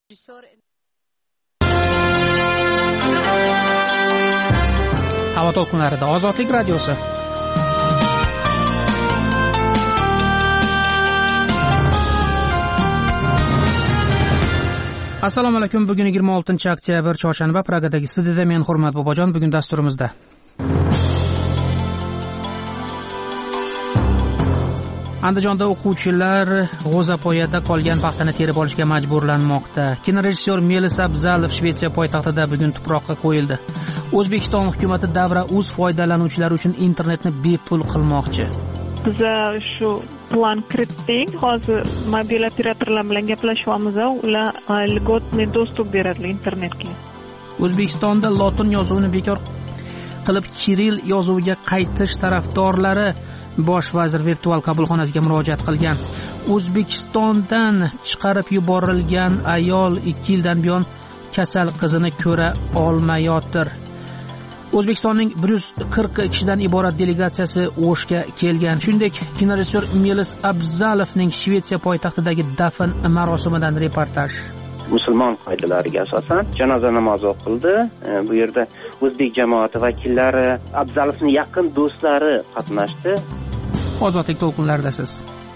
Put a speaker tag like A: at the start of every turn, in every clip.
A: Havo to'lqinlarida Ozodlik radiosi. Assalomu alaykum. Bugun 26-oktyabr chorshanba. Pragadagi studiyada men Hurmat Bobojon. Bugun dasturimizda Andijonda o'quvchilar g'o'zapoyada qolgan paxtani terib olishga majburlanmoqda. Kinorejissyor Melis Abzalov Shvetsiya poytaxtida bugun tuproqqa qo'yildi. O'zbekiston hukumati Davra.uz foydalanuvchilari uchun internetni bepul qilmoqchi.
B: Biz shu plan kiritdik. Hozir mobil operatorlar bilan gaplashyapmiz. Ular lьготный достуp beradi internetga.
A: O'zbekistonda lotin yozuvini bekor qilib Kirill yozuviga qaytish tarafdorlari Bosh vazir virtual qabulxonasiga murojaat qilgan. O'zbekistondan chiqarib yuborilgan ayol 2 yildan buyon kasal qizini ko'ra olmayotir. O'zbekistonning 140 kishidan iborat delegatsiyasi O'shga kelgan. Shuningdek, kinorejissyor Melis Abzalovning Shvetsiya poytaxtidagi dafn marosimidan reportaj.
C: Musulmon qoidalariga asosan janoza namozi o'qildi. Bu yerda o'zbek jamoati vakillari, Abzalovning yaqin do'stlari qatnashdi.
A: Ozodlik to'lqinlarida siz.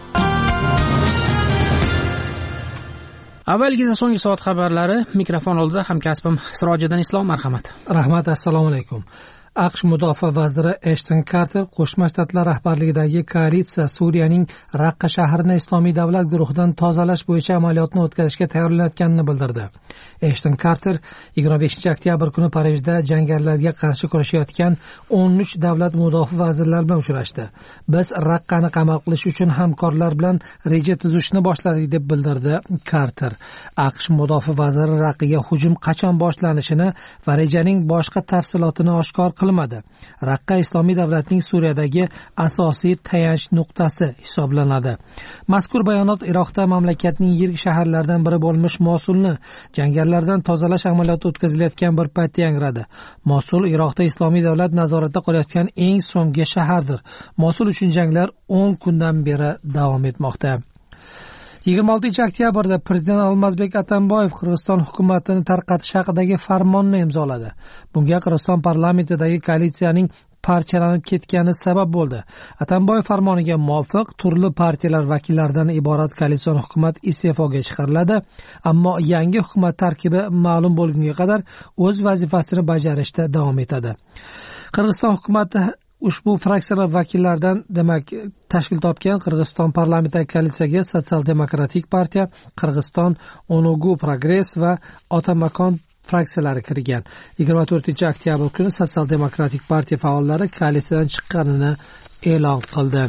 A: Avvalgi so'nggi soat xabarlari mikrofon oldida hamkasbim Sirojiddin Islom, marhamat.
D: Rahmat, assalomu alaykum. AQSh mudofaa vaziri Eshton Karter Qo'shma Shtatlar rahbarligidagi koalitsiya Suriyaning Raqqa shahrini Islomiy davlat guruhidan tozalash bo'yicha amaliyotni o'tkazishga tayyorlanayotganini bildirdi. Eshton Karter 25-oktyabr kuni Parijda jangarilarga qarshi kurashayotgan 13 davlat mudofaa vazirlari bilan uchrashdi. Biz Raqqani qamal qilish uchun hamkorlar bilan reja tuzishni boshladik deb bildirdi Karter. AQSh mudofaa vaziri Raqqiga hujum qachon boshlanishini va rejaning boshqa tafsilotini oshkor qilmadi. Raqqa Islomiy davlatning Suriyadagi asosiy tayanch nuqtasi hisoblanadi. Mazkur bayonot Iroqda mamlakatning yirik shaharlaridan biri bo'lmish Mosulni jangarilardan tozalash amaliyoti o'tkazilayotgan bir paytda yangradi. Mosul Iroqda Islomiy davlat nazoratida qolayotgan eng so'nggi shahardir. Mosul uchun janglar 10 kundan beri davom etmoqda. 26-oktyabrda Prezident Almazbek Atamboyev Qirg'iziston hukumatini tarqatish haqidagi farmonni imzoladi. Bunga Qirg'iziston parlamentidagi koalitsiyaning parchalanib ketgani sabab bo'ldi. Atamboyev farmoniga muvofiq turli partiyalar vakillaridan iborat koalitsion hukumat iste'foga chiqariladi, ammo yangi hukumat tarkibi ma'lum bo'lgunga qadar o'z vazifasini bajarishda davom etadi. Qirg'iziston hukumati ushbu fraksiyalar vakillaridan tashkil topgan Qirg'iziston parlamentidagi koalitsiyaga Sotsial-demokratik partiya, Qirg'iziston Onugu Progress va Otamakon fraksiyalari kirgan. 24-oktyabr kuni Sotsial-demokratik partiya faollari koalitsiyadan chiqqanini e'lon qildi.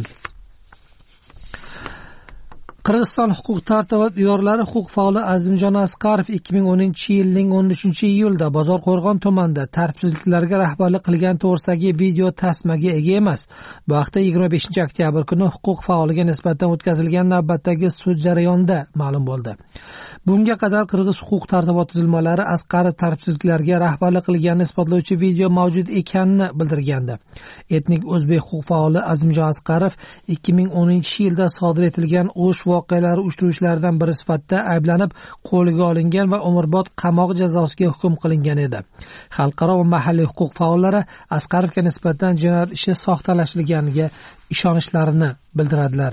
D: Qirg'iziston huquq-tartibot idoralari huquq faoli Azimjon Asqarov 2010-yilning 13-iyulda Bozorqo'rg'on tumanida tartibsizliklarga rahbarlik qilgan to'g'risidagi video tasmaga ega emas. Bu haqda 25-oktyabr kuni huquq faoliga nisbatan o'tkazilgan navbatdagi sud jarayonida ma'lum bo'ldi. Bunga qadar Qirg'iz huquq-tartibot tuzilmalari Asqarov tartibsizliklarga rahbarlik qilganini isbotlovchi video mavjud ekanini bildirgandi. Etnik o'zbek huquq faoli Azimjon Asqarov 2010-yilda sodir etilgan O'sh voqealari uyushtiruvchilaridan biri sifatida ayblanib qo'lga olingan va umrbod qamoq jazosiga hukm qilingan edi. Xalqaro va mahalliy huquq faollari Asqarovga nisbatan jinoyat ishi soxtalashtirganiga ishonishlarini bildiradilar.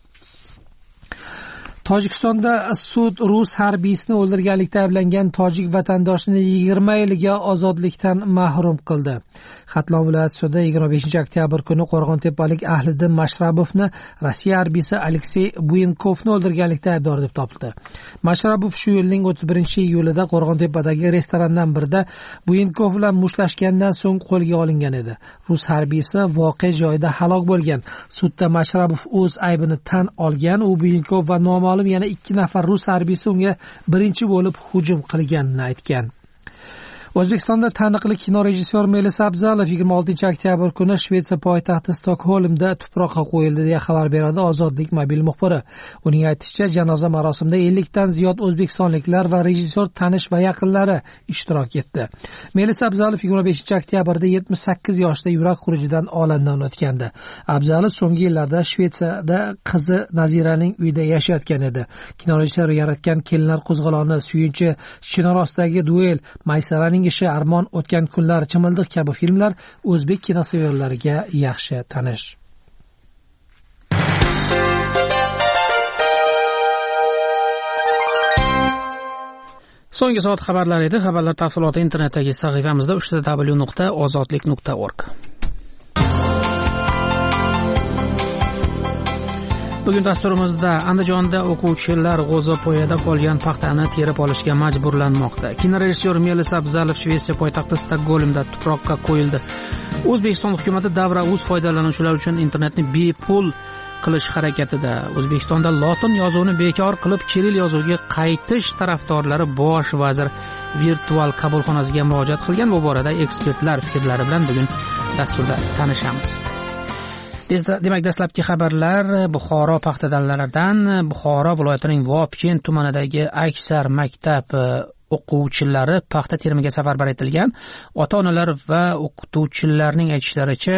D: Tojikistonda sud rus harbiysini o'ldirganlikda ayblangan tojik vatandoshini 20 yilga ozodlikdan mahrum qildi. Xatlon viloyat sudi 25-oktyabr kuni Qo'rg'ontepalik Ahliddin Mashrabovni Rossiya harbiysi Aleksey Buyenkovni o'ldirganlikda aybdor deb topildi. Mashrabov shu yilning 31-iyulida Qo'rg'ontepadagi restorandan birida Buyenkov bilan mushtlashgandan so'ng qo'lga olingan edi. Rus harbiysi voqea joyida halok bo'lgan. Sudda Mashrabov o'z aybini tan olgan. U Buyenkov va noma'lum yana 2 nafar rus harbiysi unga birinchi bo'lib hujum qilganini aytgan. O'zbekistonda taniqli kino rejissyor Melis Abzalov 26 oktyabr kuni Shvetsiya poytaxti Stokgolmda tuproqqa qo'yildi deya xabar beradi Ozodlik mobil muxbiri. Uning aytishicha, janoza marosimida 50 dan ziyod o'zbekistonliklar va rejissyor tanish va yaqinlari ishtirok etdi. Melis Abzalov 25 oktyabrda 78 yoshda yurak xurujidan olamdan o'tgandi. Abzalov so'nggi yillarda Shvetsiyada qizi Naziraning uyida yashayotgan edi. Kino rejissyori yaratgan Kelinlar qo'zg'oloni, Suyunchi, Chinor ostidagi duel, Maysaraning ishi, Armon, O'tgan kunlar, Chimildiq kabi filmlar o'zbek kinosevarlariga yaxshi tanish.
A: So'nggi soat xabarlari edi. Xabarlar tafsiloti internetdagi sahifamizda www.ozodlik.org. Bugun dasturimizda Andijonda o'quvchilar g'o'zapoyada qolgan paxtani terib olishga majburlanmoqda. Kinorejissyor Melis Abzalov Shvetsiya poytaxti Stokgolmda tuproqqa qo'yildi. O'zbekiston hukumati Davra.uz foydalanuvchilar uchun internetni bepul qilish harakatida. O'zbekistonda lotin yozuvini bekor qilib kiril yozuviga qaytish tarafdorlari bosh vazir virtual qabulxonasiga murojaat qilgan. Bu borada ekspertlar fikrlari bilan bugun dasturda tanishamiz. Demak, dastlabki xabarlar Buxoro paxta dallaridan. Buxoro viloyatining Vobkent tumanidagi aksar maktab o'quvchilari paxta terimiga safarbar etilgan. Ota-onalar va o'qituvchilarning aytishlaricha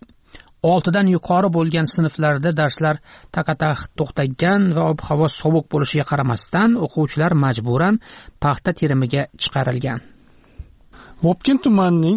A: 6 dan yuqori bo'lgan sinflarda darslar taqataq to'xtagan va ob-havo sovuq bo'lishiga qaramasdan o'quvchilar majburan paxta terimiga chiqarilgan.
E: Vobkent tumanining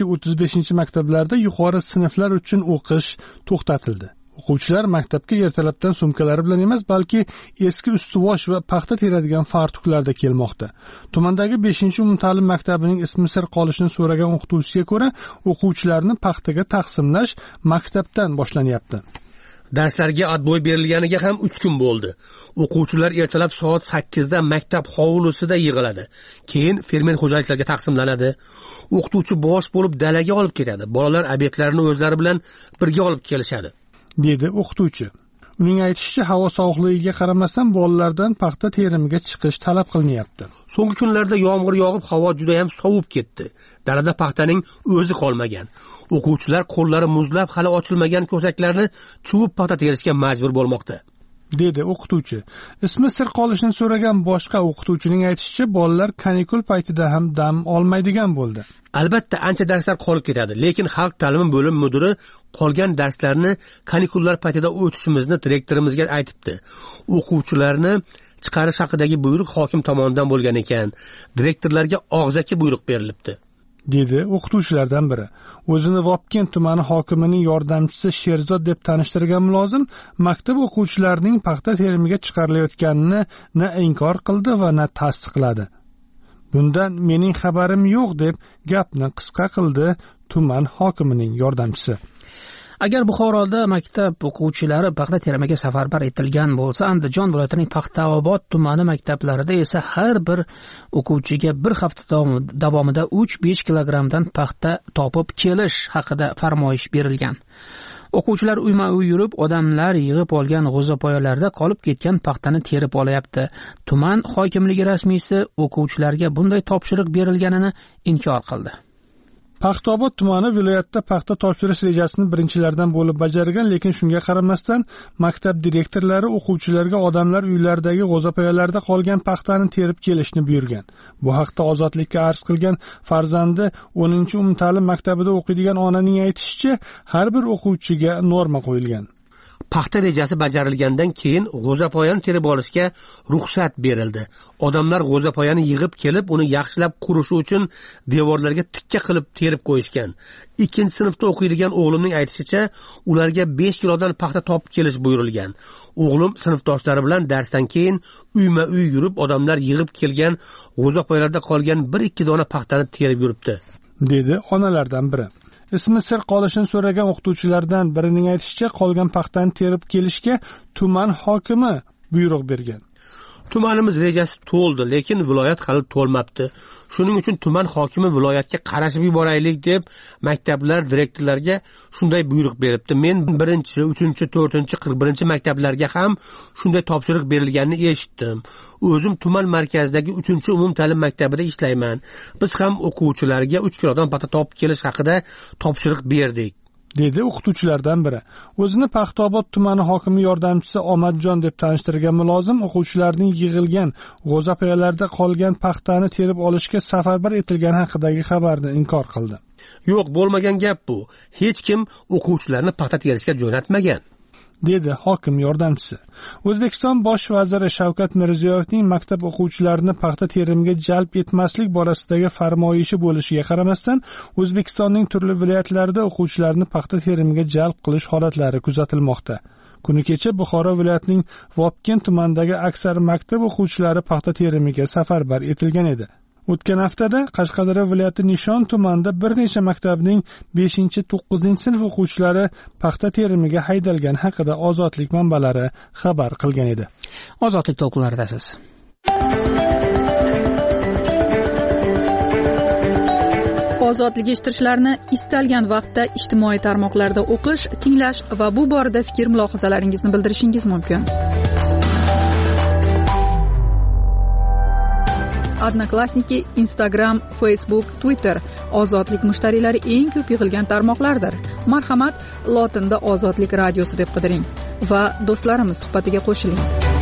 E: 5-35 maktablarida yuqori sinflar uchun o'qish to'xtatildi. O'quvchilar maktabga ertalabdan sumkalari bilan emas, balki eski ustivosh va paxta teradigan fartuklarda kelmoqda. Tumandagi 5-umumta'lim maktabining ismi sir qolishini so'ragan o'qituvchiga ko'ra, o'quvchilarni paxtaga taqsimlash maktabdan boshlanyapti.
F: Darslarga atboy berilganiga ham 3 kun bo'ldi. O'quvchilar ertalab soat 8 da maktab hovlisida yig'iladi. Keyin fermer xo'jaliklarga taqsimlanadi. O'qituvchi bosh bo'lib dalaga olib ketadi. Bolalar obyektlarini o'zlari bilan birga olib kelishadi,
E: dedi o'qituvchi. Uning aytishicha, havo sovuqligiga qaramasdan bolalardan paxta terimiga chiqish talab qilinyapti.
F: So'nggi kunlarda yomg'ir yog'ib, havo juda ham sovib ketdi. Dalada paxtaning o'zi qolmagan. O'quvchilar qo'llari muzlab, hali ochilmagan ko'saklarni chuvib paxta terishga majbur bo'lmoqda,
E: dedi o'qituvchi. Ismi sir qolishini so'ragan boshqa o'qituvchining aytishicha, bolalar kanikul paytida ham dam olmaydigan bo'ldi.
F: Albatta, ancha darslar qolib ketadi, lekin xalq ta'limi bo'lim mudiri qolgan darslarni kanikullar paytida o'tishimizni direktorimizga aytibdi. O'quvchilarni chiqarish haqidagi buyruq hokim tomonidan bo'lgan ekan. Direktorlarga og'zaki buyruq berilibdi,
E: dedi o'qituvchilardan biri. O'zini Vobkent tumani hokimining yordamchisi Sherzod deb tanishtirgan mulozim maktab o'quvchilarining paxta terimiga chiqarilayotganini na inkor qildi va na tasdiqladi. Bundan mening xabarim yo'q deb gapni qisqa qildi tuman hokimining yordamchisi.
A: Agar Buxoroda maktab o'quvchilari paxta terimiga safarbar etilgan bo'lsa, Andijon viloyatining Paxtaobod tumani maktablarida esa har bir o'quvchiga bir hafta davomida 3-5 kilogramdan paxta topib kelish haqida farmoyish berilgan. O'quvchilar uyma-uy yurib, odamlar yig'ib olgan g'o'zapoyalarda qolib ketgan paxtani terib olyapti. Tuman hokimligi rasmiysi o'quvchilarga bunday topshiriq berilganini inkor qildi.
E: Paxtaobod tumani viloyatda paxta topshirish rejasini birinchilardan bo'lib bajargan, lekin shunga qaramasdan maktab direktorlari o'quvchilarga odamlar uylaridagi g'o'zapoyalarda qolgan paxtani terib kelishni buyurgan. Bu haqda Ozodlikka arz qilgan farzandi 10-umumta'lim maktabida o'qiydigan onaning aytishicha, har bir o'quvchiga norma qo'yilgan.
F: Paxta rejasi bajarilgandan keyin g'o'zapoyani terib olishga ruxsat berildi. Odamlar g'o'zapoyani yig'ib kelib, uni yaxshilab qurishi uchun devorlarga tikka qilib terib qo'yishgan. 2-sinfda o'qiydigan o'g'limning aytishicha, ularga 5 kilodan paxta topib kelish buyurilgan. O'g'lim sinfdoshlari bilan darsdan keyin uyma-uy yurib, odamlar yig'ib kelgan g'o'zapoyalarda qolgan 1-2 dona paxtani terib yuribdi,
E: dedi onalardan biri. Ismi sir qolishini so'ragan o'qituvchilardan birining aytishicha, qolgan paxtani terib kelishga tuman hokimi buyruq bergan.
F: Tumanimiz rejasi to'ldi, lekin viloyat hali to'lmabdi. Shuning uchun tuman hokimi viloyatga qarashib yuboraylik deb maktablar direktorlariga shunday buyruq beribdi. Men 1-chi, 3-chi, 4-chi, 41-chi maktablarga ham shunday topshiriq berilganini eshitdim. O'zim tuman markazidagi 3-chi umum ta'lim maktabida ishlayman. Biz ham o'quvchilarga 3 kilodan paxta topib kelish haqida topshiriq berdik,
E: dedi o'qituvchilardan biri. O'zini Paxtaobod tumani hokimi yordamchisi Omadjon deb tanishtirgan mulozim o'quvchilarning yig'ilgan g'o'zapoyalarda qolgan paxtani terib olishga safarbar etilgani haqidagi xabarni inkor qildi.
F: Yo'q, bo'lmagan gap bu. Hech kim o'quvchilarni paxta terishga jo'natmagan,
E: dedi hokim yordamchisi. O'zbekiston bosh vaziri Shavkat Mirziyoyevning maktab o'quvchilarini paxta terimiga jalb etmaslik borasidagi farmoyishi bo'lishiga qaramasdan, O'zbekistonning turli viloyatlarida o'quvchilarni paxta terimiga jalb qilish holatlari kuzatilmoqda. Kuni kecha Buxoro viloyatining Vobkent tumanidagi aksar maktab o'quvchilari paxta terimiga safarbar etilgan edi. O'tgan haftada Qashqadaryo viloyati Nishon tumanida bir necha maktabning 5-9 sinf o'quvchilari paxta terimiga haydalgan haqida Ozodlik manbalari xabar qilgan edi.
A: Ozodlik to'lqinlaridasiz.
G: Ozodlik eshittirishlarini istalgan vaqtda ijtimoiy tarmoqlarda o'qish, tinglash va bu borada fikr-mulohazalaringizni bildirishingiz mumkin. Odnoklassniki, Instagram, Facebook, Twitter ozodlik mushtariylari eng ko'p yig'ilgan tarmoqlardir. Marhamat, lotinda Ozodlik radiosi deb qidiring va do'stlarimiz suhbatiga qo'shiling.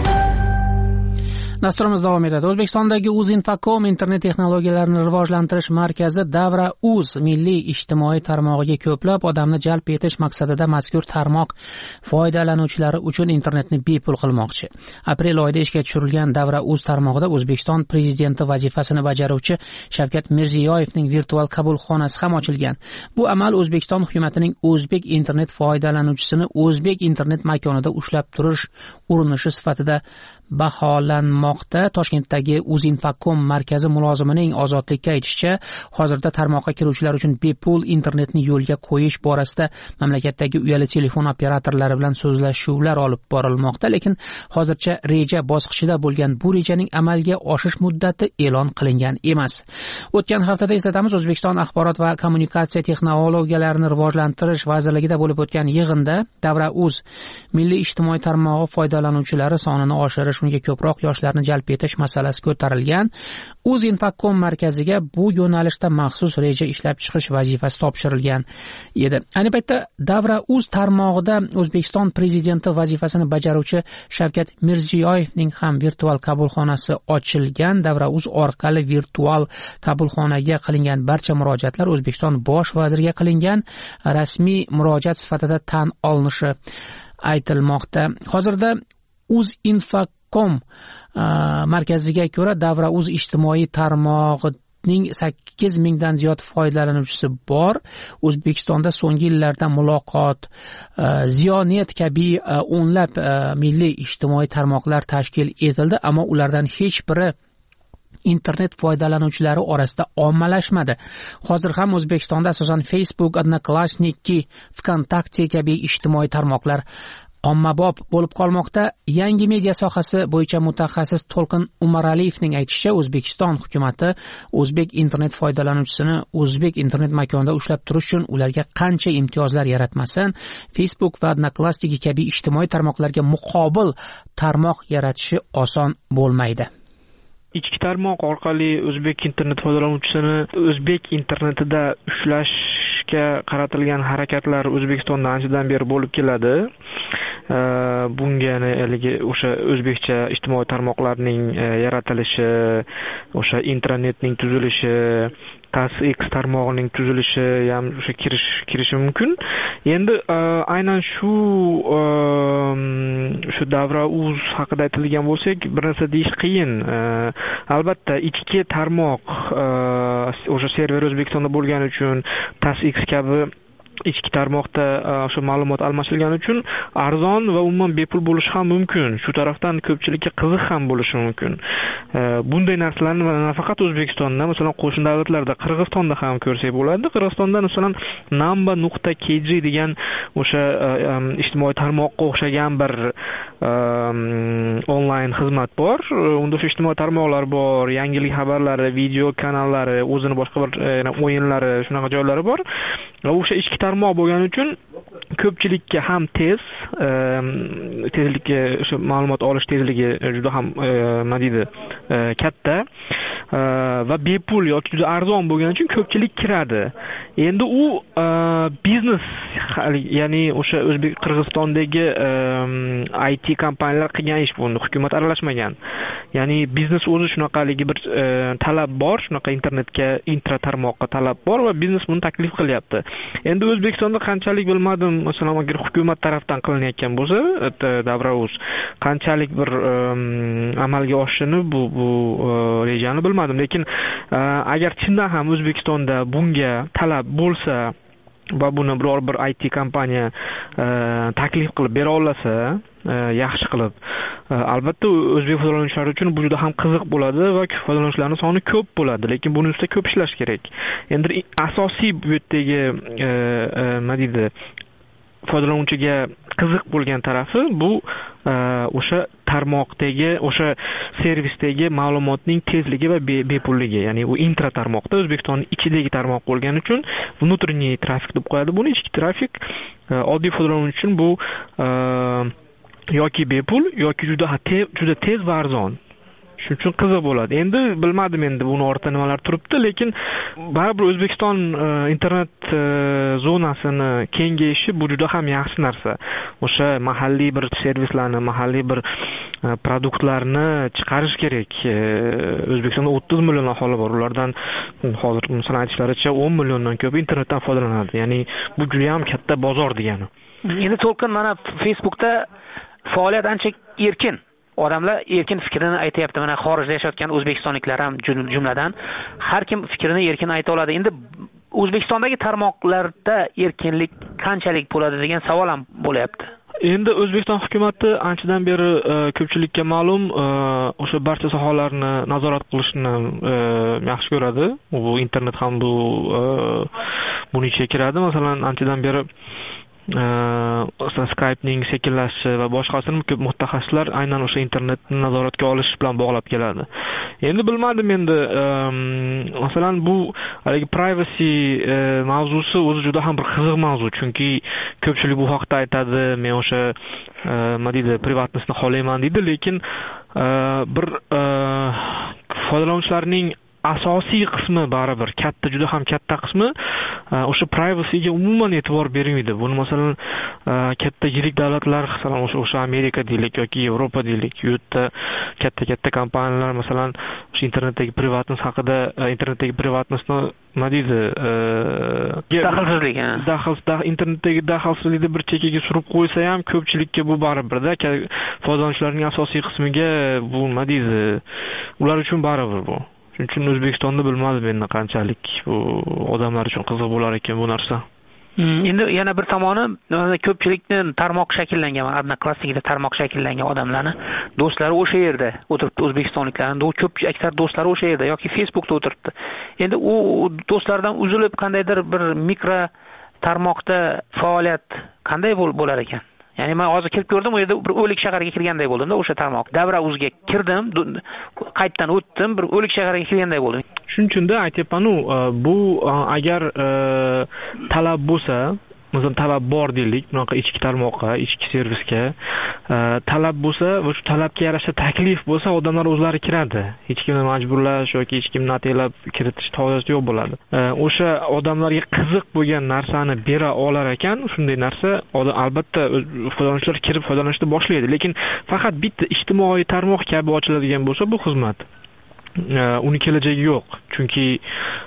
A: Dasturimiz davom etadi. O'zbekistondagi Uzinfocom internet texnologiyalarini rivojlantirish markazi Davra.uz milliy ijtimoiy tarmog'iga ko'plab odamni jalb etish maqsadida mazkur tarmoq foydalanuvchilari uchun internetni bepul qilmoqchi. Aprel oyida ishga tushirilgan Davra.uz tarmog'ida O'zbekiston prezidenti vazifasini bajaruvchi Shavkat Mirziyoyevning virtual qabulxonasi ham ochilgan. Bu amal O'zbekiston hukumatining o'zbek internet foydalanuvchisini o'zbek internet makonida ushlab turish urinishi sifatida baholanmoqda. Toshkentdagi Uzinfocom markazi mulozimining Ozodlikka aytishicha, hozirda tarmoqqa kiruvchilar uchun bepul internetni yo'lga qo'yish borasida mamlakatdagi uyali telefon operatorlari bilan so'zlashuvlar olib borilmoqda, lekin hozircha reja bosqichida bo'lgan bu rejaning amalga oshish muddati e'lon qilingan emas. O'tgan haftada eslatamiz, O'zbekiston axborot va kommunikatsiya texnologiyalarini rivojlantirish vazirligida bo'lib o'tgan yig'inda Davra.uz milliy ijtimoiy tarmog'i foydalanuvchilari sonini oshirish, unga ko'proq yoshlarni jalb etish masalasi ko'tarilgan. Uzinfocom markaziga bu yo'nalishda maxsus reja ishlab chiqish vazifasi topshirilgan edi. Ayni paytda Davra.uz tarmog'ida O'zbekiston prezidenti vazifasini bajaruvchi Shavkat Mirziyoyevning ham virtual qabulxonasi ochilgan. Davra.uz orqali virtual qabulxonaga qilingan barcha murojaatlar O'zbekiston bosh vaziriga qilingan rasmiy murojaat sifatida tan olinishi aytilmoqda. Hozirda Uzinfocom markaziga ko'ra Davra.uz ijtimoiy tarmog'ining 8 mingdan ziyod foydalanuvchisi bor. O'zbekistonda so'nggi yillarda Muloqot, Ziyonet kabi o'nlab milliy ijtimoiy tarmoqlar tashkil etildi, ammo ulardan hech biri internet foydalanuvchilari orasida ommalashmadi. Hozir ham O'zbekistonda asosan Facebook, Odnoklassniki, Vkontakte kabi ijtimoiy tarmoqlar ommabop bo'lib qolmoqda. Yangi media sohasi bo'yicha mutaxassis To'lqin Umaraliyevning aytishicha, O'zbekiston hukumati o'zbek internet foydalanuvchisini o'zbek internet makonida ushlab turish uchun ularga qancha imtiyozlar yaratmasin, Facebook va Odnoklassniki kabi ijtimoiy tarmoqlarga muqobil tarmoq yaratishi oson bo'lmaydi.
H: Ichki tarmoq orqali o'zbek internet foydalanuvchisini o'zbek internetida ushlashga qaratilgan harakatlar O'zbekistonda anchadan beri bo'lib keladi. Bunga o'sha o'zbekcha ijtimoiy tarmoqlarning yaratilishi, o'sha internetning tuzilishi, TASX tarmog'ining tuzilishi ham o'sha kirishi mumkin. Endi aynan shu Davra.uz haqida aytilgan bo'lsak, bir narsa deyish qiyin. Albatta, ichki tarmoq o'sha server O'zbekistonda bo'lgani uchun TASX kabi ichki tarmoqda o'sha ma'lumot almashilgani uchun arzon va umuman bepul bo'lishi ham mumkin. Shu tarafdan ko'pchilikka qiziq ham bo'lishi mumkin. Bunday narsalarni nafaqat O'zbekistonda, masalan, qo'shni davlatlarda, Qirg'izistonda ham ko'rsak bo'ladi. Qirg'izistonda masalan namba.kg degan o'sha ijtimoiy tarmoqqa o'xshagan bir onlayn xizmat bor. Unda o'sha ijtimoiy tarmoqlar bor, yangilik xabarlari, video kanallari, o'zini boshqa bir o'yinlari, shunaqa joylari bor. Va o'sha ichki tarmoq bo'lgani uchun ko'pchilikka ham tezlikka o'sha ma'lumot olish tezligi juda ham nima deydi katta va bepul yoki juda arzon bo'lgani uchun ko'pchilik kiradi. Endi u biznes, ya'ni o'sha Qirg'izistondagi IT kompaniyalar qilgan ish bunda, hukumat aralashmagan. Ya'ni biznes o'zi shunaqaligi bir talab bor, shunaqa internetga, intra tarmoqqa talab bor va biznes buni taklif qilyapti. Endi O'zbekistonda qanchalik bilmadim, masalan, agar hukumat tarafdan qilinayotgan bo'lsa, Davrauz qanchalik bir amalga oshishini bu rejani bilmadim, lekin agar chindan ham O'zbekistonda bunga talab bo'lsa va buni biror bir IT kompaniya taklif qilib bera olsa, yaxshi qilib, albatta o'zbek foydalanuvchilari uchun bu juda ham qiziq bo'ladi va foydalanuvchilarning soni ko'p bo'ladi, lekin buni ustida ko'p ishlash kerak. Endi asosiy bu yerdagi nima deydi, foydalanuvchiga qiziq bo'lgan tarafi bu o'sha tarmoqdagi, o'sha servisdagi ma'lumotning tezligi va bepulligi. Ya'ni u intra tarmoqda, O'zbekistonning ichidagi tarmoq bo'lgani uchun внутренний trafik deb qo'yadi buni. Ichki trafik oddiy foydalanuvchi uchun bu yoki bepul yoki juda tez va arzon. Shuning uchun qiziq bo'ladi. Endi bilmadim buni ortida nimalar turibdi, lekin baribir O'zbekiston internet zonasini kengayishi bu juda ham yaxshi narsa. O'sha mahalliy bir servislarni, mahalliy bir produktlarni chiqarish kerak. O'zbekistonda 30 million aholi bor. Ulardan hozir masalan aytishlaricha 10 milliondan ko'p internetdan foydalanadi. Ya'ni bu juda ham katta bozor degani.
A: Endi to'lqin mana Facebookda faoliyat ancha erkin. Odamlar erkin fikrini aytayapti. Mana xorijda yashayotgan o'zbekistonliklar ham jumladan har kim fikrini erkin ayta oladi. Endi O'zbekistondagi tarmoqlarda erkinlik qanchalik bo'ladi degan savol ham bo'layapti.
H: Endi O'zbekiston hukumatı anchadan beri ko'pchilikka ma'lum o'sha barcha sohalarni nazorat qilishni yaxshi ko'radi. Bu internet ham buni ichiga kiradi. Masalan, anchadan beri Skype'ning sekinlashishi va boshqasini ko'p mutaxassislar aynan o'sha internetni nazoratga olish bilan bog'lab keladi. Endi bilmadim, masalan bu haligi privacy mavzusi o'zi juda ham bir qiziq mavzu, chunki ko'pchilik bu haqda aytadi, men o'sha nima deydi, privatnostni xohlayman deydi, lekin bir foydalanuvchilarning asosiy qismi baribir juda ham katta qismi o'sha privacyga umuman e'tibor bermaydi. Buni masalan katta yirik davlatlar, masalan o'sha Amerika deylik yoki Yevropa deylik, u yerda katta kompaniyalar masalan o'sha internetdagi privatnost haqida, internetdagi privatnostni nima deydi, internetdagi daxlsizlikni bir chekkaga surib qo'ysa ham ko'pchilikka bu baribirda, foydalanuvchilarning asosiy qismiga bu nima deydi, ular uchun baribir bu. Shuning uchun O'zbekistonda bilmadim endi qanchalik bu odamlar uchun qiziq bo'lar ekan bu narsa.
A: Endi yana bir tomoni, ko'pchilikni tarmoq shakllangan, Odnoklassnikida tarmoq shakllangan odamlarni do'stlari o'sha yerda o'tiribdi, o'zbekistonliklarning ko'p aksar do'stlari o'sha yerda yoki Facebookda o'tiribdi. Endi u do'stlardan uzilib qandaydir bir mikro tarmoqda faoliyat qanday bo'lar ekan? Ya'ni men hozir kirib ko'rdim, u yerda bir o'lik shaharga kirganday bo'ldim-da, o'sha tarmoq. Davrauzga kirdim, qaytdan o'tdim, bir o'lik shaharga kirganday bo'ldim.
H: Shuning uchun aytyapman-ku, bu agar talab bo'lsa, masalan talab bor deylik, bunaqa ichki tarmoqqa, ichki servisga talab bo'lsa va shu talabga yarasha taklif bo'lsa, odamlar o'zlari kiradi. Hech kimni majburlash yoki hech kimni ataylab kiritish hojati yo'q bo'ladi. O'sha odamlarga qiziq bo'lgan narsani bera olar ekan, shunday narsa albatta foydalanuvchilar kirib foydalanishni boshlaydi. Lekin faqat bitta ijtimoiy tarmoq kabi ochiladigan bo'lsa bu xizmat, uni kelajagi yo'q. Chunki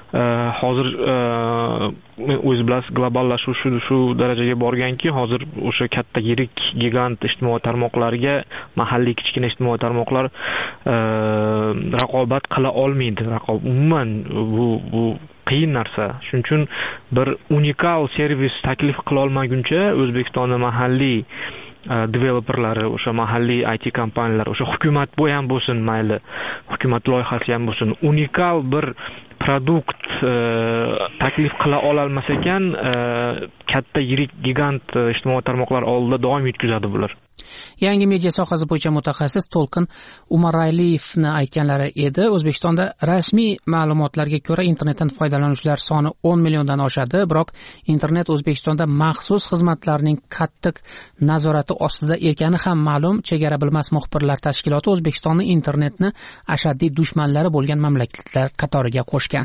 H: hozir o'zi bilasiz, globallashuv shu darajaga borganki, hozir o'sha katta yirik gigant ijtimoiy tarmoqlarga mahalliy kichkina ijtimoiy tarmoqlar raqobat qila olmaydi. Umuman bu qiyin narsa. Shuning uchun bir unikal servis taklif qila olmaguncha O'zbekistonda mahalliy developerlari, o'sha mahalliy IT kompaniyalar, o'sha hukumat ham bo'lsin, mayli, hukumat loyihasi ham bo'lsin, unikal bir produkt taklif qila ololmas ekan, katta yirik gigant ijtimoiy tarmoqlar oldida doim yutqizadi bular.
A: Yangi media sohasi bo'yicha mutaxassis To'lqin Umaraliyevni aytganlari edi. O'zbekistonda rasmiy ma'lumotlarga ko'ra internetdan foydalanuvchilar soni 10 milliondan oshadi, biroq internet O'zbekistonda maxsus xizmatlarning qattiq nazorati ostida ekani ham ma'lum. Chegara bilmas muxbirlar tashkiloti O'zbekistonni internetni ashaddiy dushmanlari bo'lgan mamlakatlar qatoriga qo'shgan.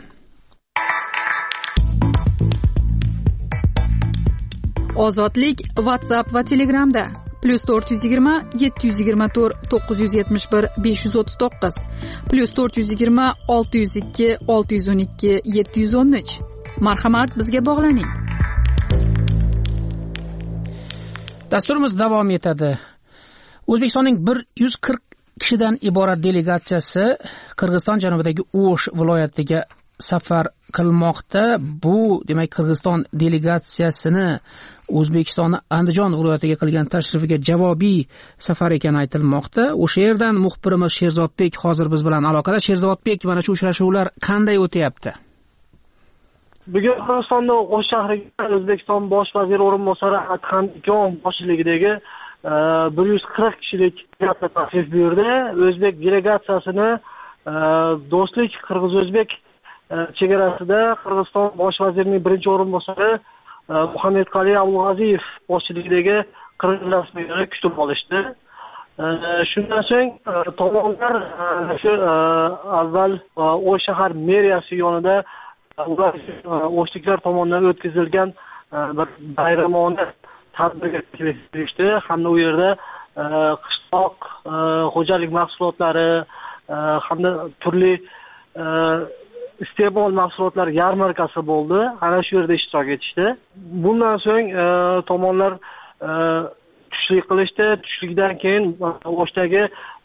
G: Ozodlik WhatsApp va Telegramda +420 724 971 539 +420 602 612 713. Marhamat, bizga bog'laning.
A: Dasturimiz davom etadi. O'zbekistonning 140 kishidan iborat delegatsiyasi Qirg'iziston janubidagi O'sh viloyatiga safar qilmoqda. Bu, demak, Qirg'iziston delegatsiyasini O'zbekistonning Andijon viloyatiga qilgan tashrifiga javobiy safar ekani aytilmoqda. O'sha yerdan muxbirimiz Sherzodbek hozir biz bilan aloqada. Sherzodbek, mana shu uchrashuvlar qanday o'tyapti?
I: Bugun Qirg'izistonda O'sh shahriga O'zbekiston bosh vaziri o'rinbosari Adham Ikon boshchiligidagi 140 kishilik delegatsiya tashrif buyurdi. O'zbek delegatsiyasini Do'stlik Qirg'iz-O'zbek chegarasida Qirg'iziston bosh vazirining birinchi o'rinbosari Muhammadqali Abdug'aziyev boshchiligidagi qirg'iz rasmiylari kutib olishdi. Shundan so'ng tomonlar shu avval O'sh shahar meriyasi yonida o'shliklar tomonidan o'tkazilgan bir bayramona tadbirga kirishdi hamda u yerda qishloq xo'jalik mahsulotlari hamda turli iste'mol mahsulotlar yarmarkasi bo'ldi. Ana shu yerda ishtirok etishdi. Bundan so'ng tomonlar tushlik qilishdi. Tushlikdan keyin O'shdagi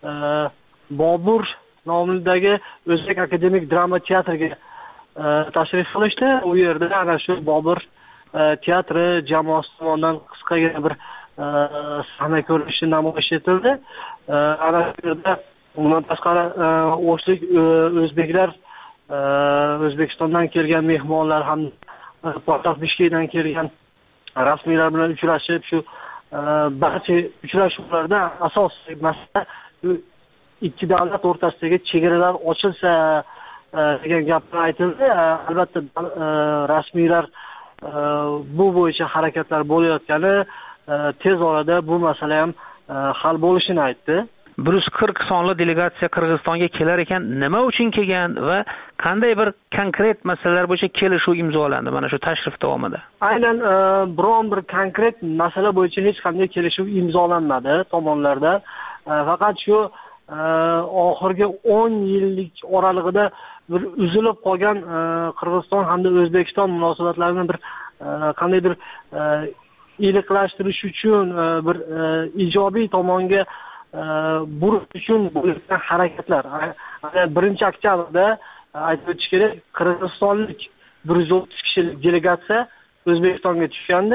I: Bobur nomidagi O'zbek akademik drama teatriga tashrif qilishdi. U yerda ana shu Bobur teatri jamoasi tomonidan qisqagina bir sahna ko'rinishi namoyish etildi. Ana shu yerda undan tashqari O'shlik o'zbeklar, O'zbekistondan kelgan mehmonlar ham poytaxt Bishkekdan kelgan rasmiylar bilan uchrashib, shu barcha uchrashuvlarda asosiy masala ikki davlat o'rtasidagi chegaralar ochilsa degan gaplar aytildi. Albatta rasmiylar bu bo'yicha harakatlar bo'layotgani, tez orada bu masala ham hal bo'lishini aytdi.
A: 140 sonli delegatsiya Qirg'izistonga kelar ekan, nima uchun kelgan va qanday bir konkret masalalar bo'yicha kelishuv imzolandi mana shu tashrif davomida?
I: Aynan biron bir konkret masala bo'yicha hech qanday kelishuv imzolanmadi tomonlarda. Faqat shu oxirgi 10 yillik oralig'ida bir uzilib qolgan Qirg'iziston hamda O'zbekiston munosabatlarini bir qanday bir iliqlashtirish uchun bir ijobiy tomonga burish uchun bo'lgan harakatlar. 1 oktyabrda aytib o'tish kerak, qirg'izistonlik 130 kishilik delegatsiya O'zbekistonga tushgandi.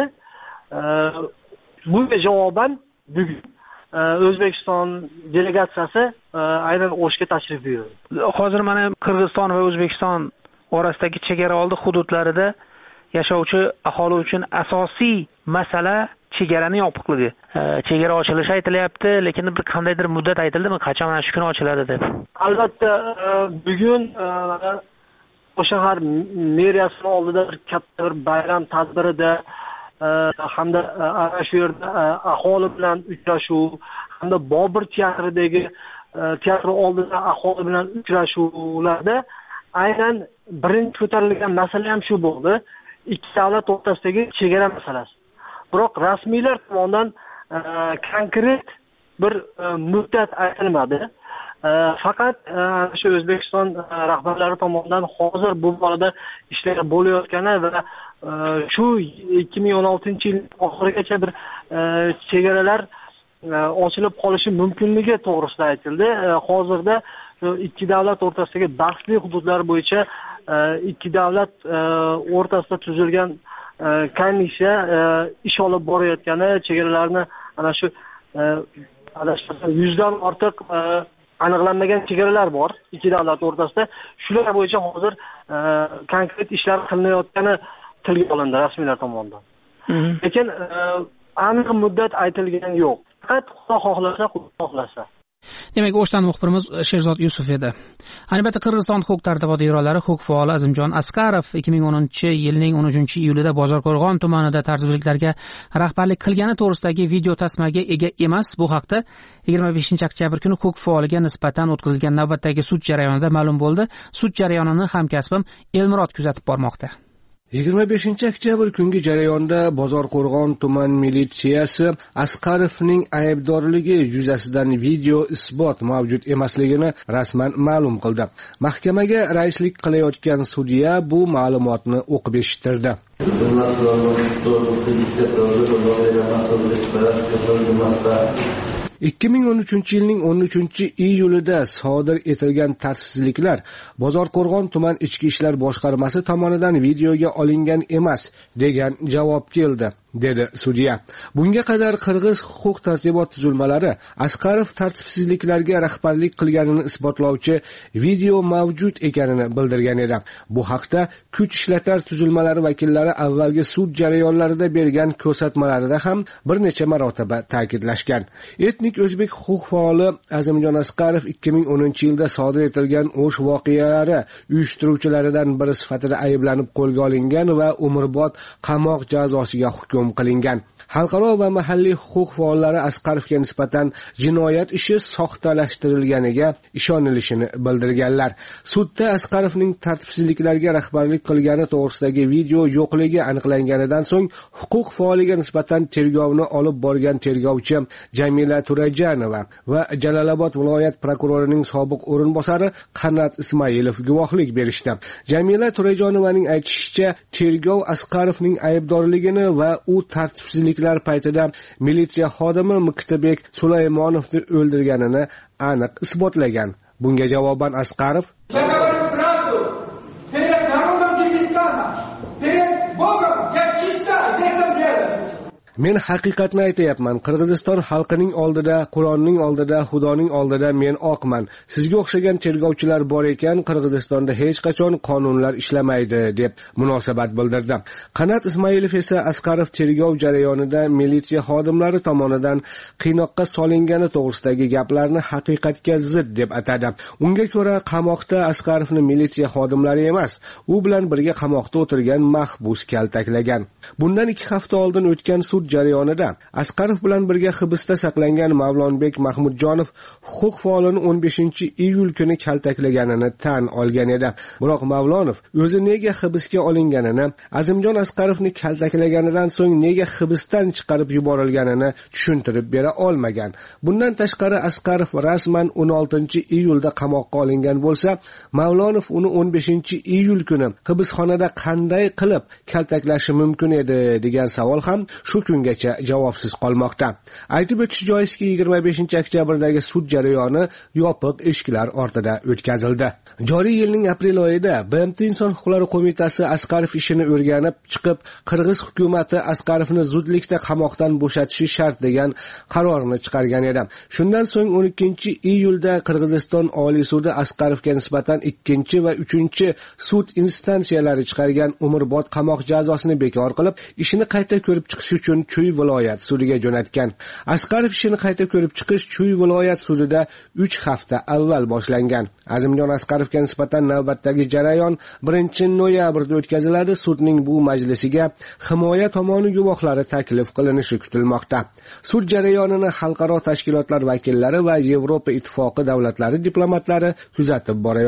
I: Bunga javoban bugun O'zbekiston delegatsiyasi aynan O'shga tashrif buyurdi.
A: Hozir mana Qirg'iziston va O'zbekiston orasidagi chegara oldi hududlarida yashovchi aholi uchun asosiy masala chegaraning yopiqligi. Chegara ochilishi aytilyapti, lekin bir qandaydir muddat aytildimi, qachon mana shu kun ochiladi deb?
I: Albatta, bugun O'sh shahar meriyasi oldida bir katta bir bayram tadbirida hamda ana shu yerda aholi bilan uchrashuv, hamda Bobur teatridagi teatr oldida aholi bilan uchrashuvlarda aynan birinchi ko'tarilgan masala ham shu bo'ldi. Ikki davlat o'rtasidagi chegara masalasi. Biroq rasmiylar tomonidan konkret bir muddat aytilmadi. faqat shu O'zbekiston rahbarlari tomonidan hozir bu borada ishlar bo'layotgani va shu 2016-yil oxirigacha bir chegaralar ochilib qolishi mumkinligi to'g'risida aytildi. Hozirda ikki davlat o'rtasidagi bahsli hududlar bo'yicha ikki davlat o'rtasida tuzilgan komissiya ish olib borayotgani, chegaralarni ana shu 100 dan ortiq aniqlanmagan chegaralar bor ikki davlat o'rtasida. Shular bo'yicha hozir konkret ishlar qilinayotgani tilga olindi rasmiylar tomonidan. Lekin aniq muddat aytilgani yo'q. Faqat Xudo xohlasa.
A: Demak, O'shdan muxbirimiz Sherzod Yusuf edi. Albatta, Qirg'iziston huquq tartibot idoralari huquq faoli Azimjon Asqarov 2010-yilning 13-iyulida Bozorqo'rg'on tumanida tartibsizliklarga rahbarlik qilgani to'g'risidagi video tasmaga ega emas. Bu haqda 25-oktyabr kuni huquq faoliga nisbatan o'tkazilgan navbatdagi sud jarayonida ma'lum bo'ldi. Sud jarayonini hamkasbim Elmurod kuzatib bormoqda.
J: 25 kungi jarayonda Bozorqo'rg'on tuman militsiyasi Asqarovning aybdorligi yuzasidan video isbot mavjud emasligini rasman ma'lum qildi. Mahkamaga raislik qilayotgan sudya bu ma'lumotni o'qib eshittirdi. 2013-yilning 13-iyulida sodir etilgan tartibsizliklar Bozorqo'rg'on tuman ichki ishlar boshqarmasi tomonidan videoga olingan emas degan javob keldi, dedi sudya. Bunga qadar Qirg'iz huquq tartibot tuzilmalari Asqarov tartibsizliklarga rahbarlik qilganini isbotlovchi video mavjud ekanini bildirgan edi. Bu haqda kuch ishlatar tuzilmalari vakillari avvalgi sud jarayonlarida bergan ko'rsatmalarida ham bir necha marotaba ta'kidlashgan. Etnik o'zbek huquq faoli Azimjon Asqarov 2010-yilda sodir etilgan O'sh voqealari uyushtiruvchilaridan biri sifatida ayblanib qo'lga olingan va umrbod qamoq jazosiga hukm qilingan. Xalqaro va mahalliy huquq faollari Asqarovga nisbatan jinoyat ishi soxtalashtirilganiga ishonilishini bildirganlar. Sudda Asqarovning tartibsizliklarga rahbarlik qilgani to'g'risidagi video yo'qligi aniqlanganidan so'ng huquq faoliga nisbatan tergovni olib borgan tergovchi Jamila Turajanova va Jalolobod viloyat prokurorining sobiq o'rinbosari Qanat Ismoilov guvohlik berishdi. Jamila Turajanovaning aytishicha, tergov Asqarovning aybdorligini va u tartibsizliklar paytida militsiya xodimi Miqtabek Sulaymonovni o'ldirganini aniq isbotlagan. Bunga javoban Asqarov Men haqiqatni aytayapman. Qirg'iziston xalqining oldida, Qur'onning oldida, Xudoning oldida men oqman. Sizga o'xshagan tergovchilar bor ekan, Qirg'izistonda hech qachon qonunlar ishlamaydi, deb munosabat bildirdi. Qanat Ismoilov esa Asqarov tergov jarayonida militsiya xodimlari tomonidan qiynoqqa solingani to'g'risidagi gaplarni haqiqatga zid deb atadi. Unga ko'ra, qamoqda Asqarovni militsiya xodimlari emas, u bilan birga qamoqda o'tirgan mahbus kaltaklagan. Bundan 2 hafta oldin o'tgan sud jarayonida Asqarov bilan birga hibsda saqlangan Mavlonbek Mahmudjonov huquq faolini 15-iyul kuni kaltaklaganini tan olgan edi. Biroq Mavlonov o'zi nega hibsga olinganini, Azimjon Asqarovni kaltaklaganidan so'ng nega hibsdan chiqarib yuborilganini tushuntirib bera olmagan. Bundan tashqari Asqarov rasman 16-iyulda qamoqqa olingan bo'lsa, Mavlonov uni 15-iyul kuni hibsxonada qanday qilib kaltaklashi mumkin edi degan savol ham shu kungacha javobsiz qolmoqda. Aytib o'tish joizki, 25-oktyabrdagi sud jarayoni yopiq eshiklar ortida o'tkazildi. Joriy yilning aprel oyida BMT Inson huquqlari qo'mitasi Asqarov ishini o'rganib chiqib, Qirg'iz hukumatı Asqarovni zudlikda qamoqdan bo'shatishi shart degan qarorni chiqargan edi. Shundan so'ng 12-iyulda Qirg'iziston Oliy sudi Asqarovga nisbatan 2 va 3 sud instansiyalari chiqargan umrbod qamoq jazosini bekor qilib, ishini qayta ko'rib chiqish uchun Chuy viloyat sudiga jo'natgan. Asqarov ishini qayta ko'rib chiqish Chuy viloyat sudida 3 hafta avval boshlangan. Azimjon Asqarovga nisbatan navbatdagi jarayon 1-noyabrda o'tkaziladi. Sudning bu majlisiga himoya tomoni guvohlari taklif qilinishi kutilmoqda. Sud jarayonini xalqaro tashkilotlar vakillari va Yevropa ittifoqi davlatlari diplomatlari kuzatib borayotir.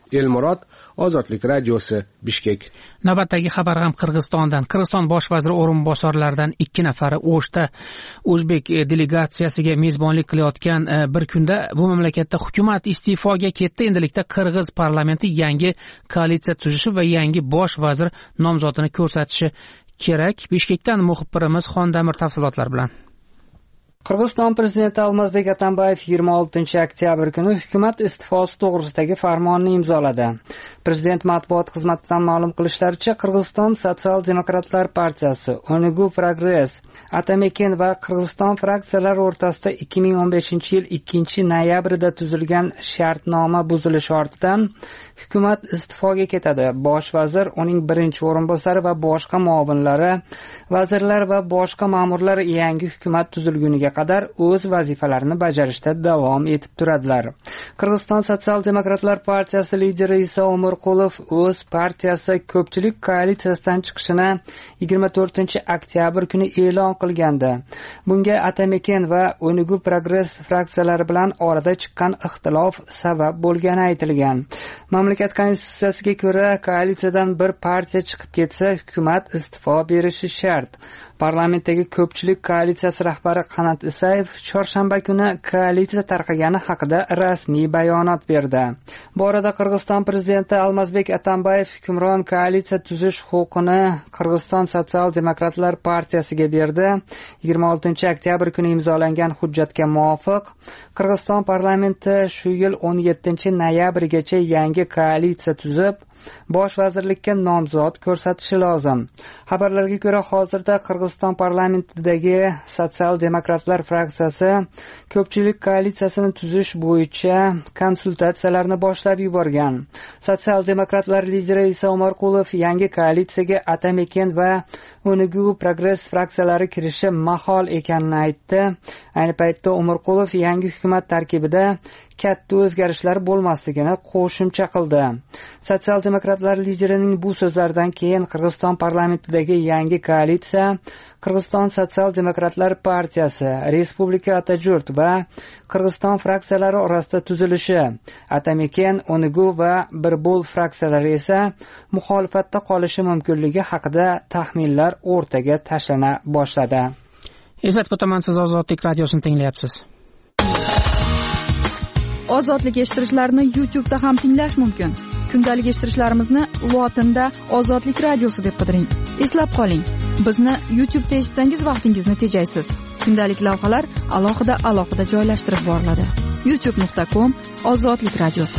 J: Elmurod, Ozodlik radiosi, Bishkek.
A: Navbatdagi xabar ham Qirg'izistondan. Qirg'iziston bosh vaziri o'rinbosarlaridan 2 nafari O'shda o'zbek delegatsiyasiga mezbonlik qilayotgan bir kunda bu mamlakatda hukumat iste'foga ketdi. Endilikda Qirg'iz parlamenti yangi koalitsiya tuzishi va yangi bosh vazir nomzodini ko'rsatishi kerak. Bishkekdan muxbirimiz Xondamir tafsilotlar bilan.
K: Qirg'iziston prezidenti Almazbek Atambayev 26 oktyabr kuni hukumat iste'fosi to'g'risidagi farmonni imzoladi. Prezident matbuot xizmatidan ma'lum qilishlaricha, Qirg'iziston sotsial-demokratlar partiyasi, Onugu Progress, Atamekin va Qirg'iziston fraksiyalari o'rtasida 2015-yil 2-noyabrida tuzilgan shartnoma buzilishi ortidan hukumat iste'foga ketadi. Bosh vazir, uning birinchi o'rinbosari va boshqa muovinlari, vazirlar va boshqa ma'murlar yangi hukumat tuzilguniga qadar o'z vazifalarini bajarishda davom etib turadilar. Qirg'iziston sotsial-demokratlar partiyasi lideri Iso Umurqulov o'z partiyasi ko'pchilik koalitsiyasidan chiqishini 24-oktyabr kuni e'lon qilgandi. Bunga Atamekin va Onugu Progress fraksiyalari bilan orada chiqqan ixtilof sabab bo'lgani aytilgan. Mamlakat konstitutsiyasiga ko'ra, koalitsiyadan bir partiya chiqib ketsa, hukumat iste'fo berishi shart. Parlamentdagi ko'pchilik koalitsiyasi rahbari Qanat Isayev chorshanba kuni koalitsiya tarqagani haqida rasmiy bayonot berdi. Bu orada Qirg'iziston prezidenti Almazbek Atambayev hukmron koalitsiya tuzish huquqini Qirg'iziston sotsial-demokratlar partiyasiga berdi. 26-oktyabr kuni imzolangan hujjatga muvofiq, Qirg'iziston parlamenti shu yil 17-noyabrgacha yangi koalitsiya tuzib, bosh vazirlikka nomzod ko'rsatishi lozim. Xabarlarga ko'ra, hozirda Qirg'iziston parlamentidagi sotsial-demokratlar fraksiyasi ko'pchilik koalitsiyasini tuzish bo'yicha konsultatsiyalarni boshlab yuborgan. Sotsial-demokratlar lideri Iso Umurqulov yangi koalitsiyaga Atamekin va Onugu Progress fraksiyalari kirishi mahol ekanini aytdi. Ayni paytda Umurqulov yangi hukumat tarkibida katta o'zgarishlar bo'lmasligini qo'shimcha qildi. Sotsial-demokratlar liderining bu so'zlaridan keyin Qirg'iziston parlamentidagi yangi koalitsiya Qirg'iziston sotsial-demokratlar partiyasi, Respublika Atajurt va Qirg'iziston fraksiyalari orasida tuzilishi, Atamekin, Onugu va Birbol fraksiyalari esa muxolifatda qolishi mumkinligi haqida taxminlar o'rtaga tashlana boshladi.
A: Eslatib o'taman, siz Ozodlik radiosini tinglayapsiz.
G: Ozodlik eshittirishlarni YouTube'da ham tinglash mumkin. Kundalik eshittirishlarimizni lotinda Ozodlik radiosi deb qidiring. Eslab qoling, bizni YouTube'da eshitsangiz vaqtingizni tejaysiz. Kundalik lavhalar alohida joylashtirib boriladi. youtube.com/Ozodlik radiosi.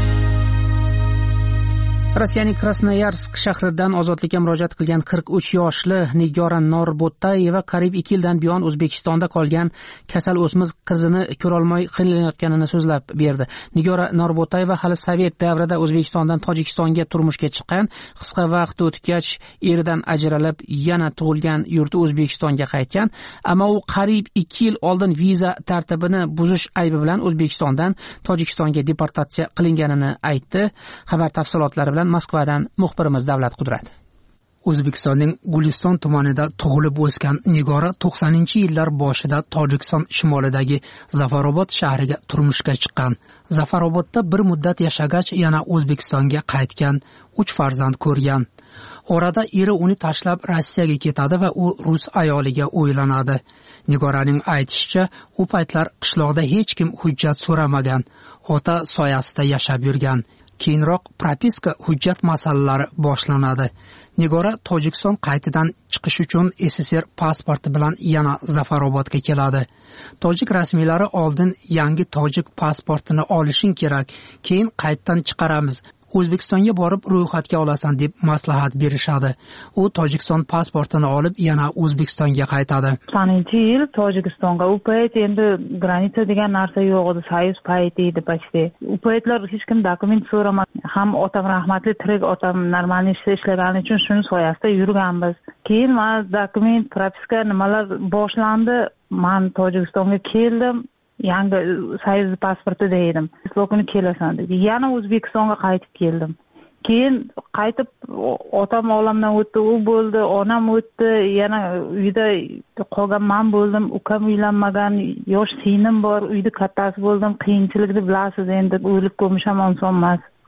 A: Rossiyaning Krasnoyarsk shahridan ozodlikka murojaat qilgan 43 yoshli Nigora Norbotayeva qariyb 2 yildan buyon O'zbekistonda qolgan kasal o'smir qizini ko'rolmay qiynalayotganini so'zlab berdi. Nigora Norbotayeva hali Sovet davrida O'zbekistondan Tojikistonga turmushga chiqqan, qisqa vaqt o'tgach eridan ajralib, yana tug'ilgan yurti O'zbekistonga qaytgan, ammo u qariyb 2 yil oldin viza tartibini buzish aybi bilan O'zbekistondan Tojikistonga deportatsiya qilinganini aytdi. Xabar tafsilotlari Moskvadan muxbirimiz Davlat Qudrat.
D: O'zbekistonning Guliston tumanida tug'ilib o'sgan Nigora 90-yillar boshida Tojikiston shimolidagi Zafarobod shahriga turmushga chiqqan. Zafarobodda bir muddat yashagach, yana O'zbekistonga qaytgan, 3 farzand ko'rgan. Orada eri uni tashlab Rossiyaga ketadi va u rus ayoliga uylanadi. Nigoraning aytishicha, u paytlar qishloqda hech kim hujjat so'ramagan, ota soyasida yashab yurgan. Keyinroq propiska hujjat masalalari boshlanadi. Nigora Tojikiston qaytadan chiqish uchun SSR pasporti bilan yana Zafarobodga keladi. Tojik rasmiylari oldin yangi tojik pasportini olishing kerak, keyin qaytadan chiqaramiz. O'zbekistonga borib ro'yxatga olasan deb maslahat berishadi. U Tojikiston pasportini olib yana O'zbekistonga qaytadi.
L: 90-yil Tojikistonga u payt endi granitsa degan narsa yo'q edi, soyuz payti edi почти. U paytlar hech kim dokument so'ramadi. Ham otam rahmatli tirik, otam normal ishlagani uchun shuni soyasida yurganmiz. Keyin mana dokument, propiska nimalar boshlandi. Men Tojikistonga keldim. Yangi soyuz pasportida edim. Kuni kelasan dedi. Yana O'zbekistonga qaytib keldim. Keyin qaytib otam olamdan o'tdi, u bo'ldi, onam o'tdi, yana uyda qolgan men bo'ldim, ukam uylanmagan, yosh singlim bor, uyda kattasi bo'ldim. Qiyinchilikni bilasiz, endi o'lib ko'mish ham oson emas.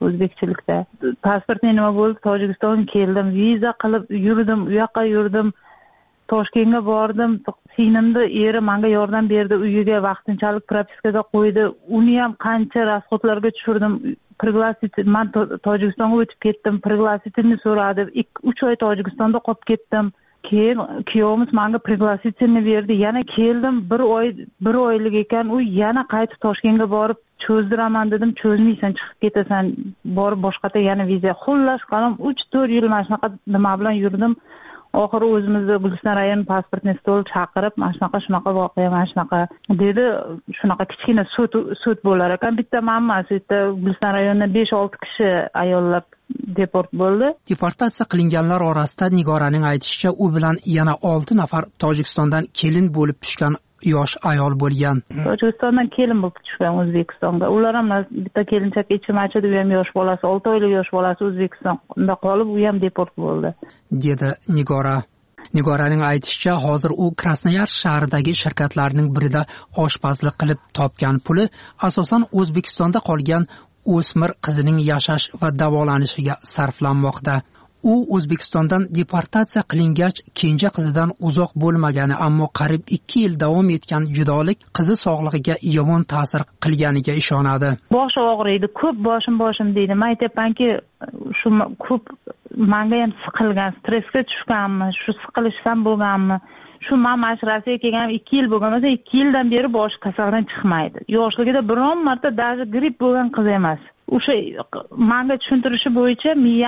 L: o'zbekchilikda. Pasportning nima bo'ldi? Tojikistonga keldim, viza qilib yurdim, u yoqqa yurdim. Toshkentga bordim, singlimni eri menga yordam berdi, uyiga vaqtinchalik propiskaga qo'ydi. Uni ham qancha rasxodlarga tushirdim. Priglasitel, men Tojikistonga o'tib ketdim, priglasitilni so'radi. 3 oy Tojikistonda qolib ketdim. Keyin kuyovimiz menga priglasitilni berdi. Yana keldim, 1 oylik ekan, u yana qaytib Toshkentga borib cho'zdiraman dedim, cho'zmaysan, chiqib ketasan, borib boshqata yana viza. Xullas qalam 3-4 yil mana shunaqa nima bilan yurdim. Oxiri o'zimizni Guliston rayoni pasportni stol chaqirib, mana shunaqa voqea, mana shunaqa dedi. Shunaqa kichkina sud bo'lar ekan. Bitta mammas, bitta Guliston rayonidan 5-6 kishi ayollar deport bo'ldi.
A: Deportatsiya qilinganlar orasida Nigoraning aytishicha, u bilan yana 6 nafar Tojikistondan kelin bo'lib tushgan yosh ayol bo'lgan.
L: Tojikistondan kelin bo'lib tushgan O'zbekistonga. Ular ham bitta kelinchak ichimachida, u ham yosh bolasi, 6 oylik yosh bolasi O'zbekistonda qolib, u ham deport bo'ldi,
A: dedi Nigora. Nigoraning aytishicha, hozir u Krasnoyarsk shahridagi shirkatlarning birida oshpazlik qilib topgan puli asosan O'zbekistonda qolgan o'smir qizining yashash va davolanishiga sarflanmoqda. U O'zbekistondan deportatsiya qilingach, kenja qizidan uzoq bo'lmagani, ammo qariyb 2 yil davom etgan judolik qizi sog'lig'iga yomon ta'sir qilganiga ishonadi.
L: Bosh og'riydi, ko'p boshim deydi. Men aytamanki, shu ko'p menga ham siqilgan, stressga tushganmi, shu siqilishdan bo'lganmi? Shu men mashrasiga kelgan 2 yil bo'lgan, bo'lsa 2 yildan beri boshi kasaldan chiqmaydi. Yoshligida biron marta даже gripp bo'lgan qiz emas. O'sha menga tushuntirishi bo'yicha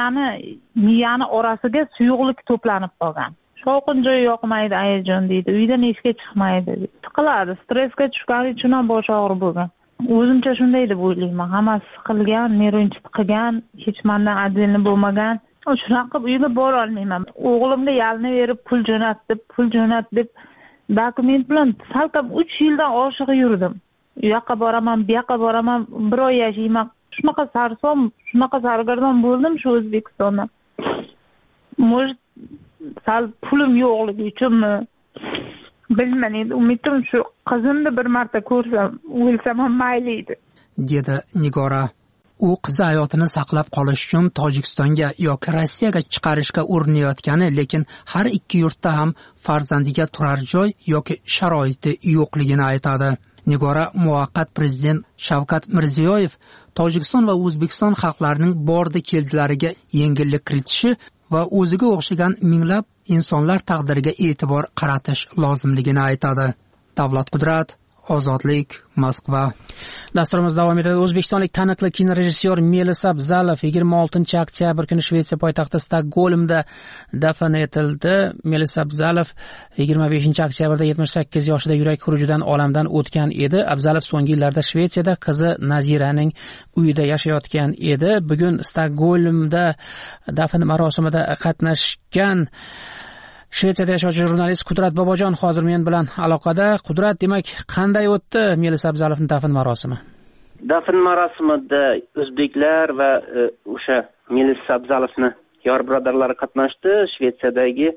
L: miyani orasiga suyuqlik to'planib qolgan. Shovqin joyi yoqmaydi, ayajon deydi. Uydan eshikka chiqmaydi. Siqiladi, stressga tushgani uchun ham bosh og'rib bo'lgan. O'zimcha shunday deb o'ylayman. Hammasi siqilgan, neyronchit qilgan, hech mendan adilni bo'lmagan. Shunaqa uyga bora olmayman. O'g'limga yalinaverib pul jo'nat deb dokument bilan salkam 3 yildan oshiq yurdim. U yoqqa boraman, bu yoqqa boraman, 1 oy yashayman. Shunaqa sarson, shunaqa sargardon bo'ldim shu O'zbekistonda. Может, sal pulim yo'qligi uchunmi? Bilmayman, umidim shu qizimni bir marta ko'rsam, o'lsam ham mayli edi,
A: dedi Nigora. U qizi hayotini saqlab qolish uchun Tojikistonga yoki Rossiyaga chiqarishga urinayotgani, lekin har ikki yurtda ham farzandiga turar joy yoki sharoiti yo'qligini aytadi. Nigora muvaqqat prezident Shavkat Mirziyoyev Tojikiston va O'zbekiston xalqlarining bordi keldilariga yengillik kiritishi va o'ziga o'xshagan minglab insonlar taqdiriga e'tibor qaratish lozimligini aytadi. Davlat Qudrat, Ozodlik, Moskva. Dasturimiz davom etadi. O'zbekistonlik taniqli kinorejissyor Melis Abzalov 26 oktyabr kuni Shvetsiya poytaxti Stokgolmda dafn etildi. Melis Abzalov 25 oktyabrda 78 yoshida yurak xurujidan olamdan o'tgan edi. Abzalov so'nggi yillarda Shvetsiyada qizi Naziraning uyida yashayotgan edi. Bugun Stokgolmda dafn marosimida qatnashgan Shvetsiyada yashovchi jurnalist Qudrat Bobojon hozir men bilan aloqada. Qudrat, demak, qanday o'tdi Melis Abzalovning dafn marosimi?
C: Dafn marosimida o'zbeklar va o'sha Melis Abzalovning yor birodarlari qatnashdi. Shvetsiyadagi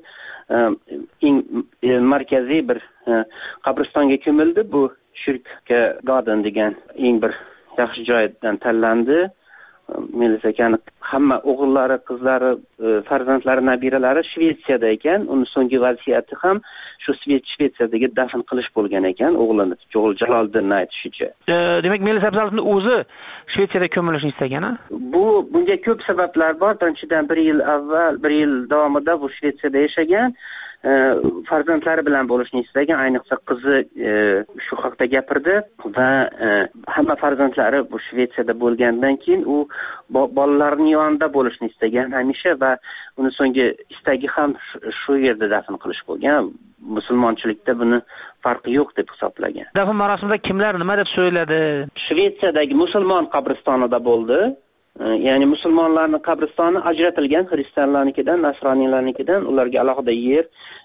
C: eng markaziy bir qabristonga ko'mildi. Bu Shirka Garden degan eng bir yaxshi joydan tanlandi. Melis akani hamma o'g'illari, qizlari, farzandlari, nabiralari Shvetsiyada ekan. Uni so'nggi vasiyati ham shu Shvetsiyadagi dafn qilish bo'lgan ekan, o'g'lini, o'g'il Jaloliddinning aytishicha.
H: Demak, Melis Abzalovning o'zi Shvetsiyada ko'milishni istagan-a?
C: Bunga ko'p sabablar bor. Birinchidan 1 yil davomida bu Shvetsiyada yashagan. Farzandlari bilan bo'lishni istagan, ayniqsa qizi shu haqda gapirdi va hamma farzandlari bu Shvetsiyada bo'lgandan keyin u bolalarining yonida bo'lishni istagan hamisha va uni so'nggi istagi ham shu yerda dafn qilish bo'lgan. Musulmonchilikda buni farqi yo'q deb hisoblagan.
H: Dafn marosimida kimlar nima deb so'yladi?
C: Shvetsiyadagi musulmon qabristonida bo'ldi. Ya'ni musulmonlarning qabristoni ajratilgan, xristianlarnikidan, nasroniylarnikidan ularga alohida yer,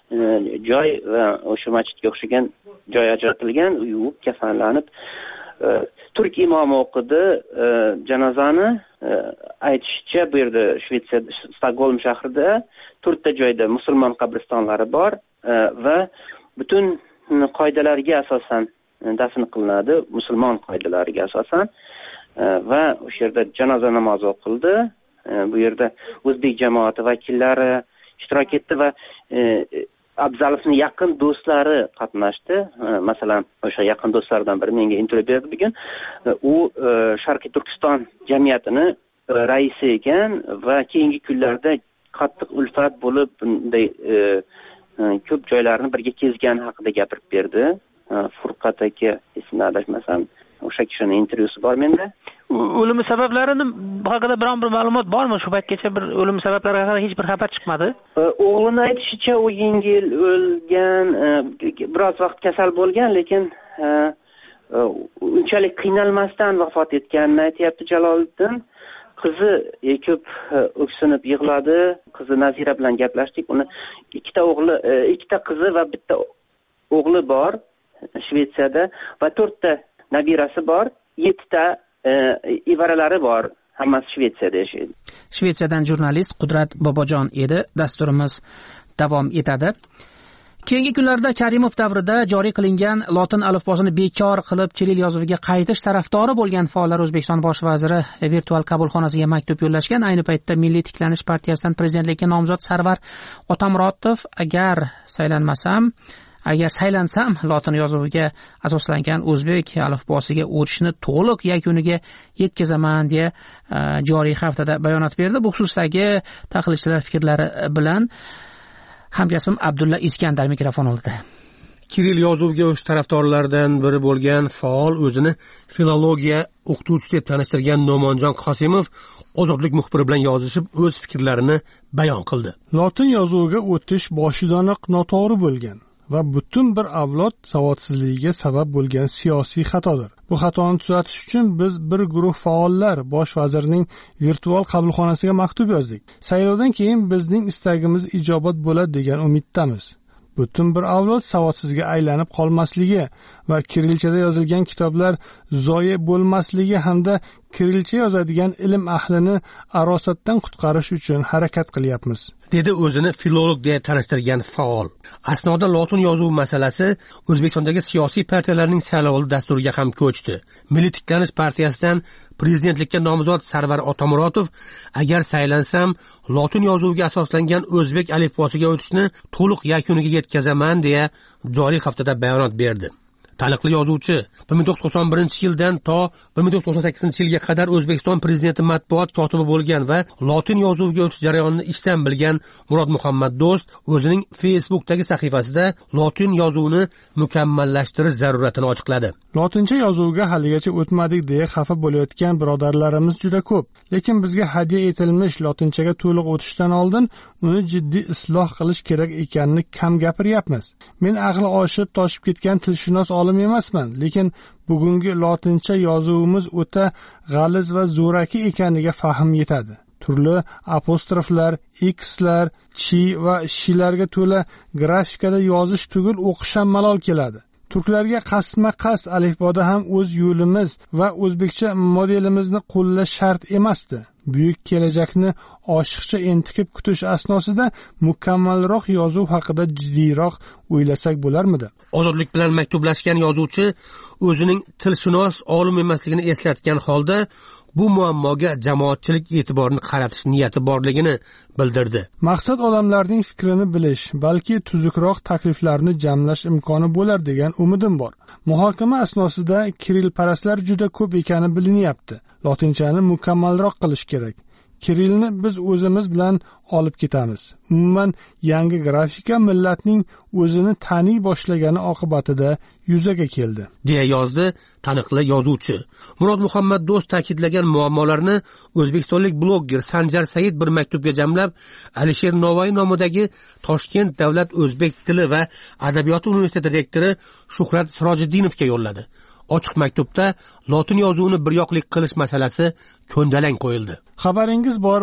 C: joy va o'sha masjidga o'xshagan joy ajratilgan. Yuvib, kafanlanib, turk imomi o'qidi janozani. Aytishicha, bu yerda Shvetsiya Stokgolm shahrida 4 ta joyda musulmon qabristonlari bor va butun qoidalarga asosan dafn qilinadi, musulmon qoidalariga asosan. va o'sha yerda janoza namozi o'qildi. Bu yerda o'zbek jamoati vakillari ishtirok etdi va Abzalovning yaqin do'stlari qatnashdi. Masalan, o'sha yaqin do'stlaridan biri menga intervyu berdi bugun. U Sharqiy Turkiston jamiyatini raisi ekan va keyingi kunlarda qattiq ulfat bo'lib bunday ko'p joylarni birga kezgani haqida gapirib berdi. Furqat aka, ismini adashmasam, o'sha kishining intervyusi bor menda.
A: O'limi sabablarini haqida biron bir ma'lumot bormi? Shu paytgacha bir o'lim sabablari haqida hech bir xabar chiqmadi.
C: O'g'lini aytishicha, u yengil o'lgan, biroz vaqt kasal bo'lgan, lekin unchalik qiynalmasdan vafot etganini aytayapti Jaloliddin. Qizi ko'p o'ksinib yig'ladi. Qizi Nazira bilan gaplashdik. Uni ikkita qizi va bitta o'g'li bor Shvetsiyada va 4 ta nabirasi bor, 7 ta evaralari bor. Hammasi Shvetsiyada yashaydi.
A: Shvetsiyadan jurnalist Qudrat Bobojon edi. Dasturimiz davom etadi. Keyingi kunlarda Karimov davrida joriy qilingan lotin alifbosini bekor qilib kiril yozuviga qaytish tarafdori bo'lgan faollar O'zbekiston bosh vaziri virtual qabulxonasiga maktub yo'llashgan. Ayni paytda Milliy tiklanish partiyasidan prezidentlikka nomzod Sarvar Otamuratov agar saylansam lotin yozuviga asoslangan o'zbek alifbosiga o'tishni to'liq yakuniga yetkazaman deya joriy haftada bayonot berdi. Bu xususdagi tahlilchilar fikrlari bilan hamkasbim Abdulla Iskandar mikrofon oldida.
F: Kiril yozuviga o'tish tarafdorlaridan biri bo'lgan faol o'zini filologiya o'qituvchisi deb tanishtirgan No'monjon Qosimov Ozodlik muxbiri bilan yozishib o'z fikrlarini bayon qildi.
E: Lotin yozuviga o'tish boshidanoq noto'g'ri bo'lgan va butun bir avlod savodsizligiga sabab bo'lgan siyosiy xatodir. Bu xatoni tuzatish uchun biz bir guruh faollar bosh vazirning virtual qabulxonasiga maktub yozdik. Saylovdan keyin bizning istagimiz ijobat bo'ladi degan umiddamiz. Butun bir avlod savodsizga aylanib qolmasligi va kirilchada yozilgan kitoblar zoye bo'lmasligi hamda kirilcha yozadigan ilm ahlini arosatdan qutqarish uchun harakat qilyapmiz,
F: dedi o'zini filolog deya tanishtirgan faol. Asnoda lotin yozuvi masalasi O'zbekistondagi siyosiy partiyalarning saylovoldi dasturiga ham ko'chdi. Milliy tiklanish partiyasidan prezidentlikka nomzod Sarvar Otamuratov agar saylansam lotin yozuviga asoslangan o'zbek alifbosiga o'tishni to'liq yakuniga yetkazaman deya joriy haftada bayonot berdi. Taniqli yozuvchi 1991-yildan to 1998-yilga qadar O'zbekiston prezidenti matbuot kotibi bo'lgan va lotin yozuviga o'tish jarayonini ishdan bilgan Murod Muhammad Do'st o'zining Facebook'dagi sahifasida lotin yozuvini mukammallashtirish zaruratini ochiqladi.
E: Lotincha yozuvga haligacha o'tmadik deya xafa bo'layotgan birodarlarimiz juda ko'p, lekin bizga hadya etilmish lotinchaga to'liq o'tishdan oldin uni jiddiy isloh qilish kerak ekanini kam gapiryapmiz. Men aqli oshib toshib ketgan tilshunos olim emasman, lekin bugungi lotincha yozuvimiz o'ta g'aliz va zo'raki ekaniga fahm yetadi. Turli apostroflar, xlar, chi va shilarga to'la grafikada yozish tugul o'qish ham malol keladi. Turklarga qasdma-qasd alifboda ham o'z yo'limiz va o'zbekcha modelimizni qo'llash shart emasdi. Buyuk kelajakni oshiqcha entikib kutish asnosida mukammalroq yozuv haqida jiddiyroq o'ylasak bo'larmidi?
F: Ozodlik bilan maktublashgan yozuvchi o'zining tilshunos olim emasligini eslatgan holda bu muammoga jamoatchilik e'tiborini qaratish niyati borligini bildirdi.
E: Maqsad odamlarning fikrini bilish, balki tuzukroq takliflarni jamlash imkoni bo'lar degan umidim bor. Muhokama asnosida kirilparastlar juda ko'p ekani bilinyapti. Lotinchani mukammalroq qilish kerak. Kirilni biz o'zimiz bilan olib ketamiz. Umuman yangi grafika millatning o'zini taniy boshlagani oqibatida yuzaga keldi,
F: deya yozdi taniqli yozuvchi. Murod Muhammad Do'st ta'kidlagan muammolarni o'zbekistonlik blogger Sanjar Said bir maktubga jamlab Alisher Navoiy nomidagi Toshkent davlat o'zbek tili va adabiyoti universiteti rektori Shuhrat Sirojiddinovga yo'lladi. Ochiq maktubda lotin yozuvini biryoqlik qilish masalasi ko'ndalang qo'yildi.
E: Xabaringiz bor,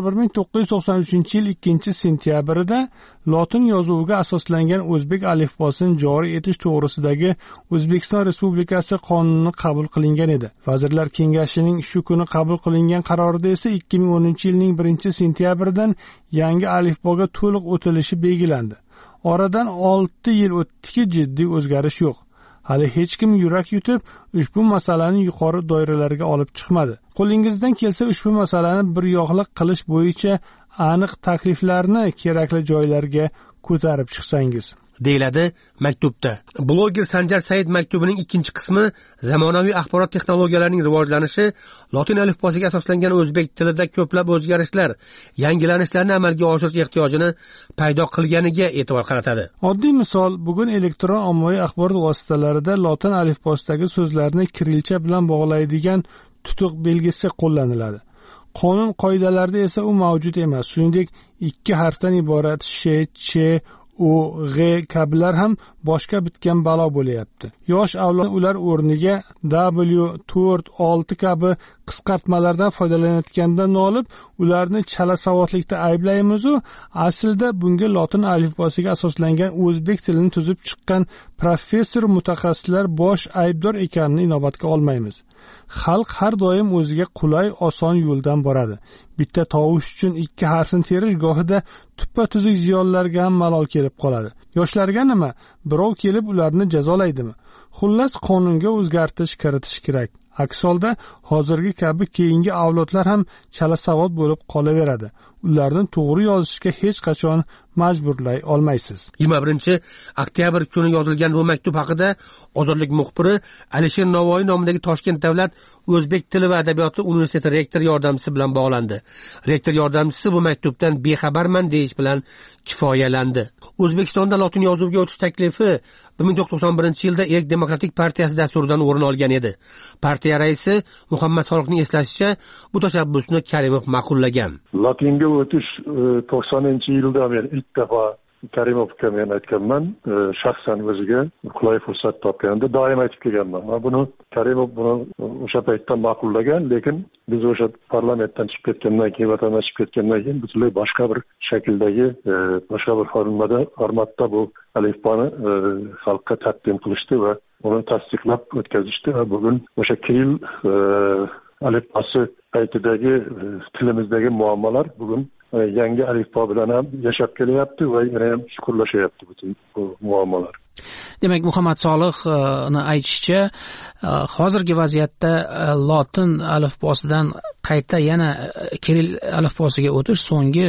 E: 1993-yil 2-sentyabrida lotin yozuviga asoslangan o'zbek alifbosini joriy etish to'g'risidagi O'zbekiston Respublikasi qonuni qabul qilingan edi. Vazirlar Kengashining shu kuni qabul qilingan qarorida esa 2010-yilning 1-sentyabridan yangi alifboga to'liq o'tilishi belgilandi. Oradan 6 yil o'tdiki, jiddiy o'zgarish yo'q. hali hech kim yurak yutib ushbu masalani yuqori doiralarga olib chiqmadi. Qo'lingizdan kelsa ushbu masalani bir yoqliq qilish bo'yicha aniq takliflarni kerakli joylarga ko'tarib chiqsangiz,
F: deyiladi maktubda. Bloger Sanjar Said maktubining ikkinchi qismi zamonaviy axborot texnologiyalarining rivojlanishi, lotin alifbosiga asoslangan o'zbek tilida ko'plab o'zgarishlar, yangilanishlarni amalga oshirish ehtiyojini paydo qilganiga e'tibor qaratadi.
E: Oddiy misol, bugun elektron ommaviy axborot vositalarida lotin alifbosidagi so'zlarni kirilcha bilan bog'laydigan tutuq belgisi qo'llaniladi. Qonun qoidalarida esa u mavjud emas. Shuningdek, ikki harfdan iborat sh, ch, u, g'e kabilar ham boshqa bitgan balo bo'layapti. Yosh avlod ular o'rniga w, 4, 6 kabi qisqartmalardan foydalanayotgandan nolib, ularni chala savodlikda ayblaymiz-u, aslida bunga lotin alifbosiga asoslangan o'zbek tilini tuzib chiqqan professor mutaxassislar bosh aybdor ekanini inobatga olmaymiz. Xalq har doim o'ziga qulay, oson yo'ldan boradi. Bitta tovush uchun ikki harfni terish gohida tuppa-tuzuk ziyonlarga ham malol kelib qoladi. Yoshlarga nima? Birov kelib ularni jazolaydimi? Xullas, qonunga o'zgartirish kiritish kerak. Aks holda hozirgi kabi keyingi avlodlar ham chalasavod bo'lib qolaveradi. Ularni to'g'ri yozishga hech qachon majburlay olmaysiz.
F: 21-oktyabr kuni yozilgan bu maktub haqida Ozodlik muxbiri Alisher Navoiy nomidagi Toshkent davlat o'zbek tili va adabiyoti universiteti rektor yordamchisi bilan bog'landi. Rektor yordamchisi bu maktubdan bexabarman deyish bilan kifoyalandi. O'zbekistonda lotin yozuviga o'tish taklifi 1991-yilda Erk demokratik partiyasi dasturidan o'rin olgan edi. Partiya raisi Muhammad Soliqning eslashicha, bu tashabbusni Karimov ma'qullagan.
M: Lotinga o'tish 90-yilda men ilk defa Karimovga men aytganman, shaxsan o'ziga qulay fursat topganda doim aytib kelganman. Buni Karimov o'sha paytda ma'qullagan, lekin biz o'sha parlamentdan chiqib ketgandan keyin, vatandan chiqib ketgandan keyin butunlay boshqa bir shakldagi, boshqa bir formatda bu alifboni xalqqa taqdim qilishdi va uni tasdiqlab o'tkazishdi va bugun o'sha Kiril alifbosi paytidagi tilimizdagi muammolar bugun yangi alifbo bilan ham yashab kelyapti va yana ham chuqurlashyapti butun bu muammolar.
A: Demak, Muhammad Soliqni aytishicha, hozirgi vaziyatda lotin alifbosidan qayta yana kiril alifbosiga o'tish so'nggi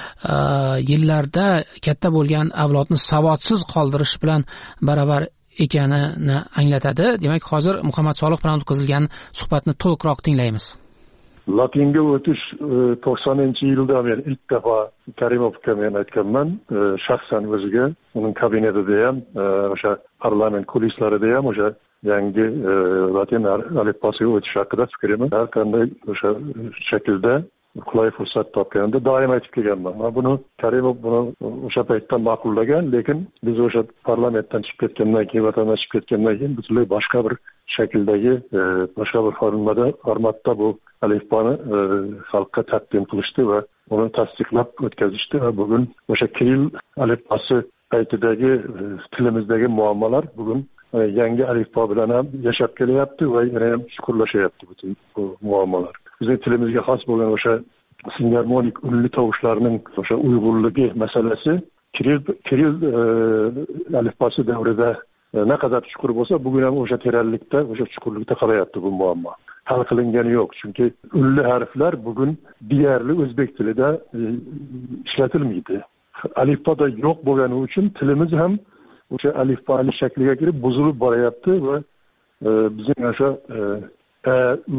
A: yillarda katta bo'lgan avlodni savodsiz qoldirish bilan baravar ekanini anglatadi. Demak, hozir Muhammad Soliq bilan o'tkazilgan suhbatni to'liqroq tinglaymiz.
M: Lotinga o'tish 90-yilda men ilk defa Karimovga men aytganman, shaxsan o'ziga, uning kabinetida ham, o'sha parlament kulislarida ham o'sha yangi lotin alifbosiga o'tish haqida fikrimni har qanday o'sha shaklda qulay fursat topganda doim aytib kelganman. Buni Karimov o'sha paytda ma'qullagan, lekin biz o'sha parlamentdan chiqib ketgandan keyin, vatandan chiqib ketgandan keyin butunlay boshqa bir shakldagi, boshqa bir formatda bu alifboni xalqqa taqdim qilishdi va uni tasdiqlab o'tkazishdi va bugun o'sha Kiril alifbosi paytidagi tilimizdagi muammolar bugun yangi alifbo bilan ham yashab kelyapti va yana ham chuqurlashyapti butun bu muammolar. Bizning tilimizga xos bo'lgan o'sha singarmonik unli tovushlarning o'sha uyg'unligi masalasi Kiril alifbosi davrida naqadar chuqur bo'lsa, bugun ham o'sha teranlikda, o'sha chuqurlikda qolyapti bu muammo. Hal qilingani yo'q, chunki unli harflar bugun deyarli o'zbek tilida ishlatilmaydi. Alifboda yo'q bo'lgani uchun tilimiz ham o'sha alifboli shakliga kirib buzilib boryapti va bizning o'sha u,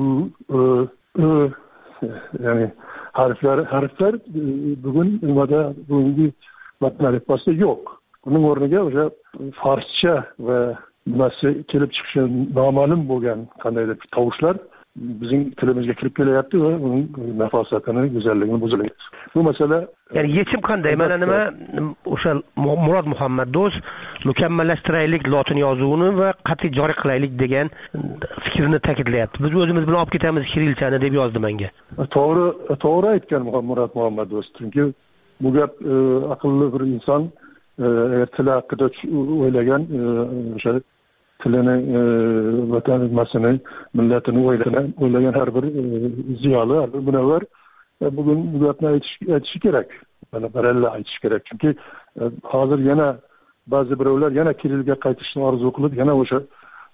M: ya'ni harflar bugun bugungi lotin alifbosida yo'q. Uning o'rniga o'sha farscha va nimasi kelib chiqishi noma'lum bo'lgan qandaydir tovushlar bizning tilimizga kirib kelyapti va uning nafosatini, go'zalligini buzilyapti. Bu masala,
F: ya'ni yechim qanday? Mana nima o'sha Murod Muhammad do'st mukammallashtiraylik lotin yozuvini va qat'iy joriy qilaylik degan fikrni ta'kidlayapti. Biz o'zimiz bilan olib ketamiz kirilchani deb yozdi menga.
M: To'g'ri aytgan Murod Muhammad do'st. Chunki bu gap aqlli bir inson til haqida o'ylagan, o'sha tilini, vatanini, millatini o'ylagan har bir ziyoli, har bir munavvar bugun bu gapni aytishi kerak. Baralla aytish kerak. Chunki hozir yana ba'zi birovlar yana Kirilga qaytishni orzu qilib, yana o'sha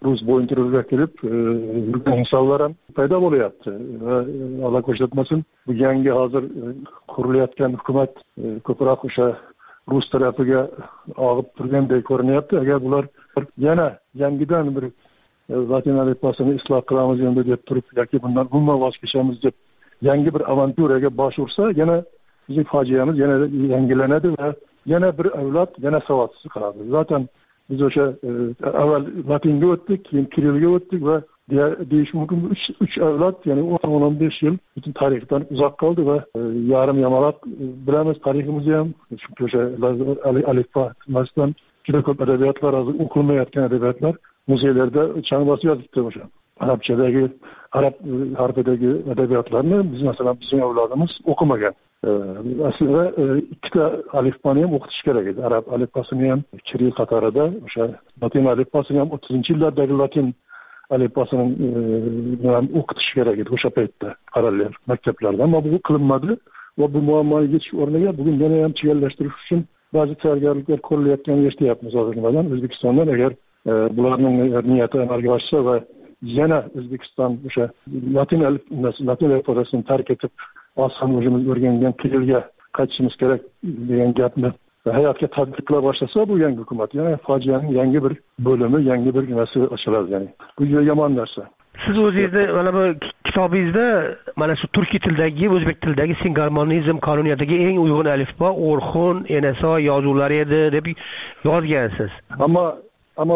M: rus bo'yicha ruzga kirib yurgan insonlar ham paydo bo'lyapti va alloh ko'rsatmasin bu yangi hozir qurilayotgan hukumat ko'proq o'sha rus tarafiga og'ib turgandek ko'rinyapti. Agar bular yana yangidan bir latin alifbosini isloh qilamiz endi deb turib yoki bundan umuman voz kechamiz deb yangi bir avanturaga bosh ursa, yana bizning fojiamiz yana yangilanadi va yana bir avlod yana savodsiz qoladi. Zaten biz o'sha avval latinga o'tdik, keyin kirilga o'tdik va deyish mumkin 3 avlod, ya'ni 10-15 yil butun tarixdan uzoq qoldi va yarim yamalaq bilamiz tariximizni ham. Chunki o'sha alifbo masalan juda ko'p adabiyotlar, hozir o'qilmayotgan adabiyotlar muzeylarda chang bosib yotibdi. O'sha arabchadagi, arab harfidagi adabiyotlarni biz masalan bizning avlodimiz o'qimagan. Aslida ikkita alifboni ham o'qitish kerak edi. Arab alifbosini ham kiril qatorida, o'sha latin alifbosini ham 30-yillardagi latin alifbosini ham o'qitish kerak edi o'sha paytda parallel maktablarda. Ammo bu qilinmadi va bu muammoga yechish o'rniga bugun yana ham chigallashtirish uchun ba'zi tayyorgarliklar ko'rilayotganini eshityapmiz hozirgilardan. O'zbekistondan agar bularning niyati amalga oshsa va yana O'zbekiston o'sha latin alifbosini tark etib oson o'zimiz o'rgangan kirilga qaytishimiz kerak degan gapni hayotga tatbiq qila boshlasa, bu yangi hukumat yana fojianing yangi bir bo'limi, yangi bir narsa ochiladi. Ya'ni bu juda yomon narsa.
F: Siz o'zingizni mana bu kitobingizda mana shu turkiy tildagi, o'zbek tilidagi singarmonizm qonuniyatiga eng uyg'un alifbo Orxun, Enaso yozuvlari edi deb yozgansiz. Ammo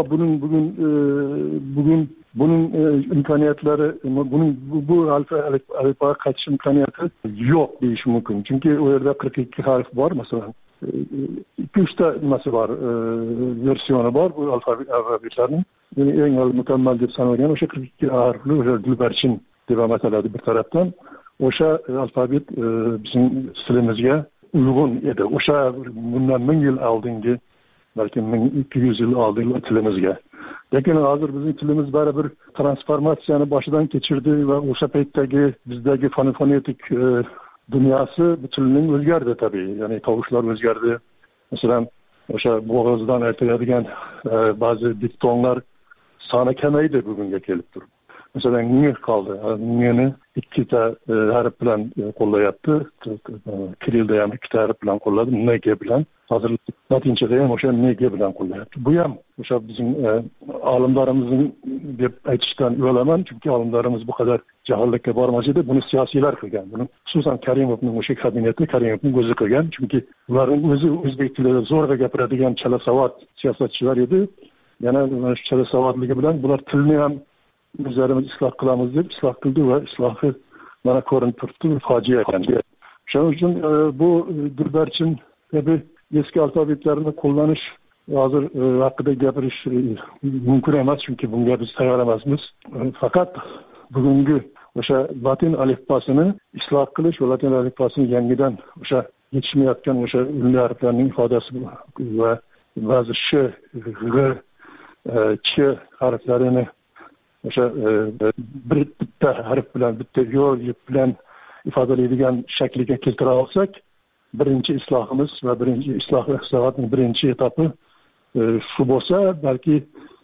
F: bugun buning imkoniyatlari, bu alifboga qaytish imkoniyati yo'q deyish mumkin. Chunki u yerda 42 harf bor, masalan 2-3 ta nimasi bor, versiyoni bor bu alfabetlarning. Yani eng mukammal deb sanalgan o'sha 42 harfli o'sha Gulbarchin deb ataladi bir tarafdan. O'sha alfabet bizning tilimizga uyg'un edi. O'sha bundan 1000 yil oldingi, balki 1200 yil oldingi tilimizga. Lekin hozir bizning tilimiz baribir transformatsiyani boshidan kechirdi va o'sha paytdagi bizdagi fonetik dunyosi butunning o'zgardi tabii. Ya'ni tovushlar o'zgardi. Masalan, o'sha bo'g'izdan aytiladigan ba'zi diftonlar soni kamaydi bugunga kelib turib. Masalan, ng qoldi. Ngni 2 ta harf bilan qo'llayapti. Kirilda ham 2 ta harf bilan qo'lladi, nega bilan. Hozir latinchada ham o'sha nega bilan qo'llayapti. Bu ham o'sha bizning olimlarimizning deb aytishdan uyalaman, chunki olimlarimiz bu qadar jahillikka bormas edi. Buni siyosiylar qilgan. Buni xususan Karimovning o'sha kabineti, Karimovning o'zi qilgan, chunki ularning o'zi o'zbek tilida zo'rg'a gapiradigan chalasavod siyosatchilar edi. Yana shu chalasavodligi bilan bular tilni ham o'zlarimiz isloh qilamiz deb isloh qildi va islohi mana ko'rinib turibdi, fojia ekan. Shuning uchun bu Gulbarchin kabi eski alfabetlarni qo'llanish hozir haqida gapirish mumkin emas, chunki bunga biz tayyor emasmiz. Faqat bugungi o'sha latin alifbosini isloh qilish va latin alifbosini yangidan o'sha yetishmayotgan o'sha unli harflarning ifodasi va ba'zi sh, g, ch harflarini o'sha bitta harf bilan, bitta yo'l bilan ifodalaydigan shakliga keltira olsak, birinchi islohimiz va birinchi islohotning birinchi etapi shu bo'lsa, balki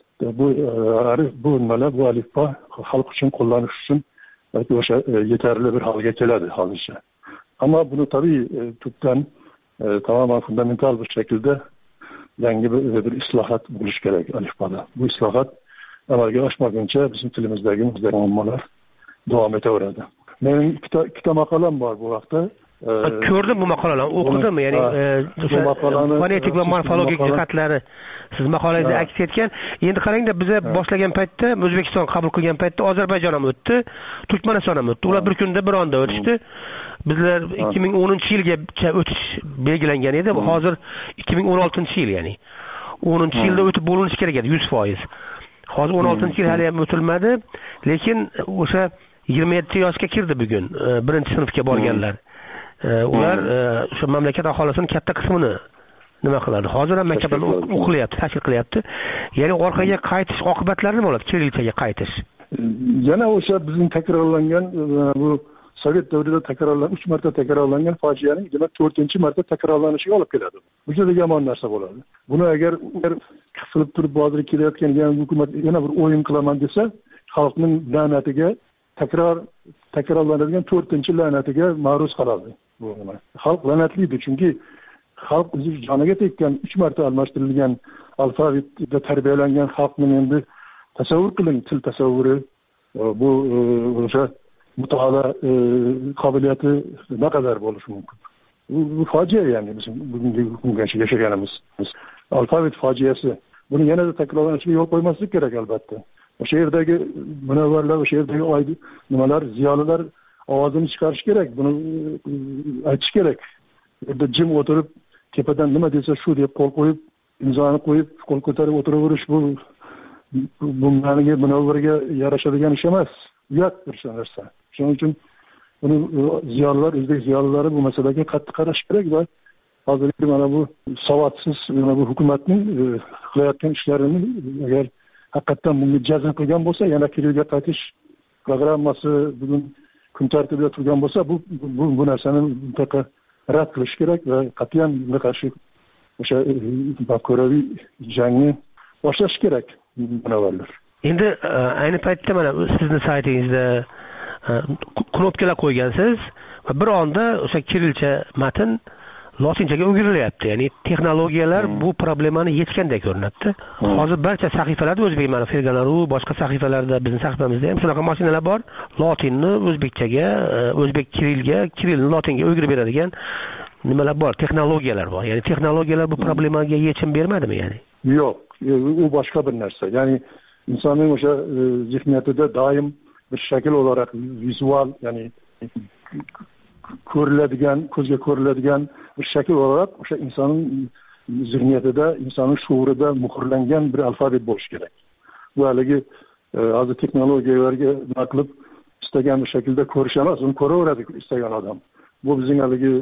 F: bu alifbo xalq uchun qo'llanish uchun balki o'sha yetarli bir holga keladi hozircha. Ammo buni tabii tubdan tamoman fundamental bir shaklda yangi bir islohot bo'lish kerak alifboda. Bu islohot amalga oshmaguncha bizim tilimizdagi muammolar davom etaveradi. Mening ikkita maqolam bor bu vaqtda. Ko'rdim bu maqolalarni, o'qidim, ya'ni fonetik va morfologik jihatlari siz maqolangizda aks etgan. Endi qarangda, biz boshlagan paytda, O'zbekiston qabul qilgan paytda Ozarbayjon ham o'tdi, Turkmaniston ham o'tdi. Ular bir kunda bir onda o'tishdi. Bizlar 2010-yilgacha o'tish belgilangan edi. Hozir 2016-yil, ya'ni 10-yilda o'tib bo'linishi kerak edi 100%. Hozir 16-yil hali ham o'tilmadi, lekin o'sha 27 yoshga kirdi bugun birinchi sinfga borganlar. Ular o'sha mamlakat aholisini katta qismini nima qiladi? Hozir ham maktablarda o'qilyapti, tashkil qilyapti. Ya'ni orqaga qaytish oqibatlari nima bo'ladi? Kirilchaga qaytish.
M: Yana o'sha bizning takrorlangan bu sovet davrida takrorlangan 3 marta takrorlangan fojianing demak 4-marta takrorlanishiga olib keladi. Bu juda yomon narsa bo'ladi. Buni agar qilib turib hozir kelayotgan yangi hukumat yana bir o'yin qilaman desa, xalqning la'natiga takrorlanadigan 4-la'natiga ma'ruz qoladi. Bu nima? Xalq la'natlidir, chunki xalq o'zi joniga tekkan 3 marta almashtirilgan alfabetda tarbiyalangan xalqni endi tasavvur qiling, til tasavvuri bu o'sha mutolaa qobiliyati naqadar bo'lishi mumkin. Bu fojia, ya'ni bizim bugungi kungacha yashaganimiz alfabet fojiasi. Buni yanada takrorlanishiga yo'l qo'ymaslik kerak albatta. O'sha yerdagi munavvarlar, o'sha yerdagi nimalar, ziyolilar ovozini chiqarish kerak, buni aytish kerak. Yerda jim o'tirib, tepadan nima desa shu deb qo'l qo'yib, imzoni qo'yib, qo'l ko'tarib o'tiraverish bu bunga munavvarga yarashadigan ish emas. Uyat bir narsa. Shuning uchun buni ziyolilar, o'zbek ziyolilari bu masalaga qattiq qarash kerak va hozirgi mana bu savodsiz mana bu hukumatning qilayotgan ishlarini agar haqiqatdan bunga jazm qilgan bo'lsa, yana Kirilga qaytish programmasi bugun kun tartibida turgan bo'lsa, bu narsani mutlaqo rad qilish kerak va qat'iyan bunga qarshi o'sha mafkuraviy jangni boshlash kerak munavvarlar.
F: Endi ayni paytda mana sizni saytingizda knopkalar qo'ygansiz va bir onda o'sha kirilcha matn lotinchaga o'girilyapti. Ya'ni texnologiyalar bu problemani yechgandek ko'rinadi. Hozir barcha sahifalarda o'zbek mana Fergana.ru, boshqa sahifalarda, bizning sahifamizda ham shunaqa mashinalar bor. Lotinni o'zbekchaga, o'zbek kirilga, kirilni lotinga o'girib beradigan nimalar bor, texnologiyalar bor. Ya'ni texnologiyalar bu problemaga yechim bermadimi, ya'ni?
M: Yo'q, u boshqa bir narsa. Ya'ni insonning o'sha zihniyatida doim bir shakl olarak vizual, ya'ni ko'riladigan, ko'zga ko'riladigan bir shakl olarak o'sha insonning zihniyatida, insonning shuurida muhrlangan bir alfabet bo'lishi kerak. Bu haligi hozir texnologiyalarga nima qilib istagan bir shaklda ko'rish emas, uni ko'raveradi istagan odam. Bu bizning haligi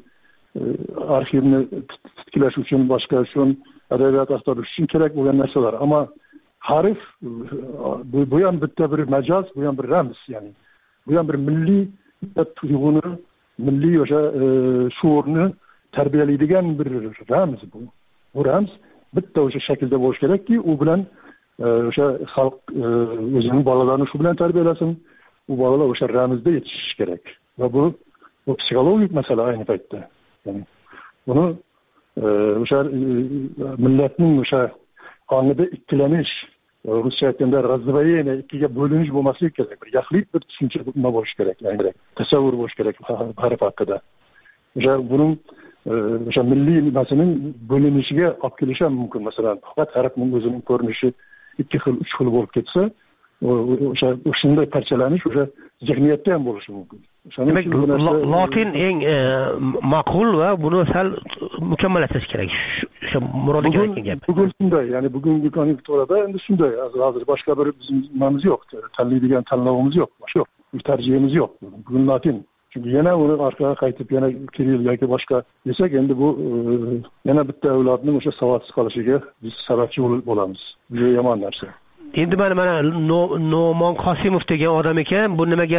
M: arxivni titkilash uchun, boshqa uchun, adabiyot asrash uchun kerak bo'lgan narsalar. Ammo harf bu ham bitta bir majoz, bu ham bir ramz, ya'ni bu ham bir milliy tuyg'uni, milliy o'sha shuurni tarbiyalaydigan bir ramz bu. Bu ramz bitta o'sha shaklda bo'lishi kerakki, u bilan o'sha xalq o'zining bolalarini shu bilan tarbiyalasin. U bolalar o'sha ramzda yetishishi kerak. Va bu psixologik masala ayni paytda. Ya'ni buni o'sha millatning o'sha qonida ikkilanish, ruscha aytganda razdvоение, ikkiga bo'linish bo'lmasligi kerak. Bir yaxlit bir tushuncha bo'lishi kerak, ya'ni tasavvur bo'lishi kerak harf haqida. O'sha buning o'sha milliy nimasining bo'linishiga olib kelishi ham mumkin. Masalan, faqat harfning o'zining ko'rinishi 2 xil, 3 xil bo'lib ketsa, o'sha shunday parchalanish o'sha zihniyatda ham bo'lishi mumkin.
F: Demak, lotin eng ma'qul va buni sal mukammallashtirish kerak. O'sha murodga kelgan gap.
M: Bugun shunday, ya'ni bugungi konjunkturada endi shunday. Hozir boshqa bir bizim nimamiz yo'q, tanlaydigan tanlovimiz yo'q, boshqa yo'q. Tarjimamiz yo'q. Bugun lotin. Chunki yana uni orqaga qaytib yana kiril yoki boshqa desak, endi bu yana bitta avlodning o'sha savodsiz qolishiga biz sababchi bo'lamiz. Bu yomon narsa.
F: Endi mana No'mon Qosimov degan odam ekan, bu nimaga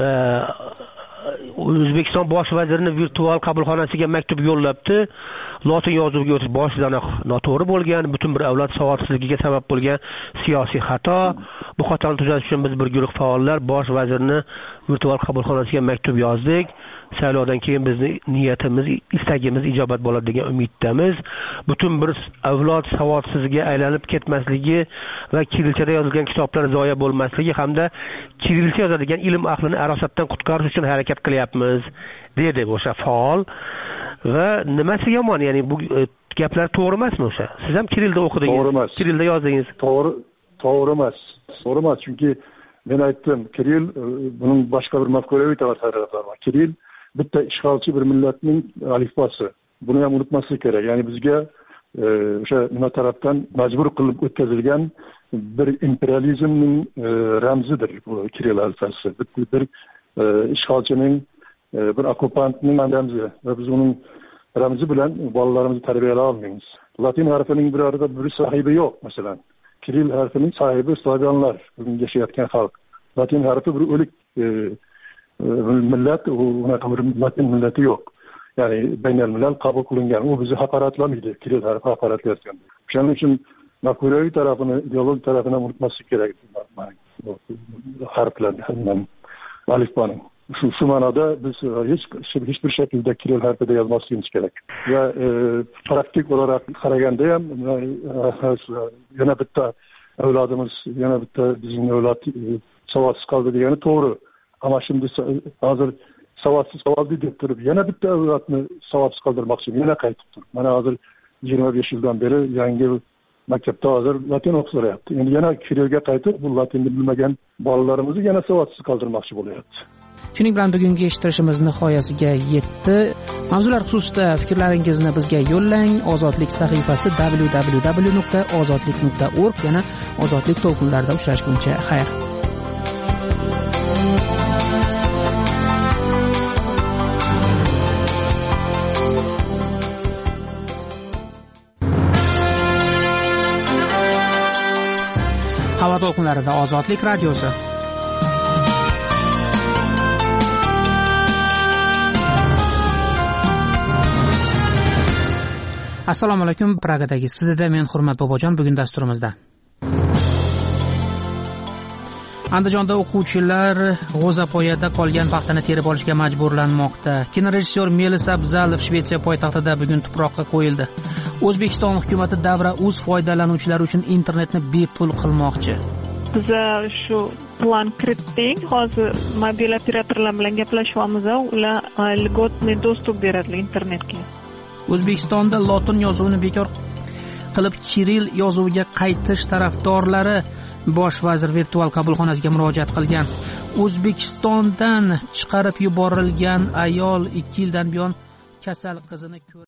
F: O'zbekiston bosh vazirining virtual qabulxonasiga maktub yo'llabdi. Lotin yozuviga o'tish boshidanoq noto'g'ri bo'lgan, butun bir avlod savodsizligiga sabab bo'lgan siyosiy xato. Bu xatoni tuzatish uchun biz bir guruh faollar bosh vazirning virtual qabulxonasiga maktub yozdik. Saylovdan keyin bizning niyatimiz, istagimiz ijobat bo'ladi degan umiddamiz. Butun bir avlod savodsizga aylanib ketmasligi va kirilchada yozilgan kitoblar zoya bo'lmasligi hamda kirilcha yozadigan ilm ahlini arosatdan qutqarish uchun harakat qilyapmiz, dedi o'sha faol. Va nimasi yomon, ya'ni bu gaplar to'g'ri emasmi o'sha? Siz ham kirilda o'qidingiz, kirilda yozdingiz.
M: To'g'ri emas. Chunki men aytdim, Kiril buning boshqa bir mafkuraviy taraflari bor. Kiril bitta ishg'olchi bir millatning alifbosi. Buni ham unutmaslik kerak. Ya'ni bizga o'sha nima tarafdan majbur qilib o'tkazilgan bir imperializmning ramzidir bu Kiril alifbosi. Bir ishg'olchining, bir okupantning ramzi va biz uning ramzi bilan bolalarimizni tarbiyalay olmaymiz. Latin harfining birorta bir sahibi yo'q, masalan. Kiril harfining sahibi slavyanlar, bugun yashayotgan xalq. Latin harfi bir o'lik millat unaqa bir latin millati yo'q. Ya'ni baynalmilal qabul qilingan, u bizni haqoratlamaydi, Kiril harfi haqoratlayotgan. Shuning uchun mafkuraviy tarafini, ideologik tarafini unutmaslik kerak. Harflarni, alifbani. Shu ma'noda biz hech bir shaklda Kiril harfida yozmasligimiz kerak. Va praktik olarak qaraganda ham yana bitta avlodimiz, yana bitta bizning avlod savodsiz qoldi degani to'g'ri. Ammo şimdi hozir savodsiz qoldi deb turib, yana bitta avlodni savodsiz qoldirmoqchi, yana qaytib turib. Mana hozir 25 yildan beri yangi maktabda hozir latin o'qityapti. Endi yana Kirilga qaytib, bu latinni bilmagan bolalarimizni yana savodsiz qoldirmoqchi bo'lyapti.
A: Shuning bilan bugungi eshittirishimiz nihoyasiga yetdi. Mavzular xususida fikrlaringizni bizga yo'llang. Ozodlik sahifasi www.ozodlik.org. Yana ozodlik to'lqinlarida uchrashguncha xayr. Havo to'lqinlarida Ozodlik radiosi. Assalomu alaykum. Pragadagi studiyada men Hurmat Bobojon. Bugun dasturimizda Andijonda o'quvchilar g'o'zapoyada qolgan paxtani terib olishga majburlanmoqda. Kinorejissyor Melis Abzalov Shvetsiya poytaxtida bugun tuproqqa qo'yildi. O'zbekiston hukumati Davra.uz foydalanuvchilari uchun internetni bepul qilmoqchi.
B: Biz shu plan kiritdik. Hozir mobil operatorlar bilan gaplashyapmiz. Ular lgotniy dostуп beradi internetga.
A: O'zbekistonda lotin yozuvini bekor qilib Kiril yozuviga qaytish tarafdorlari bosh vazir virtual qabulxonasiga murojaat qilgan. O'zbekistondan chiqarib yuborilgan ayol 2 yildan buyon kasal qizini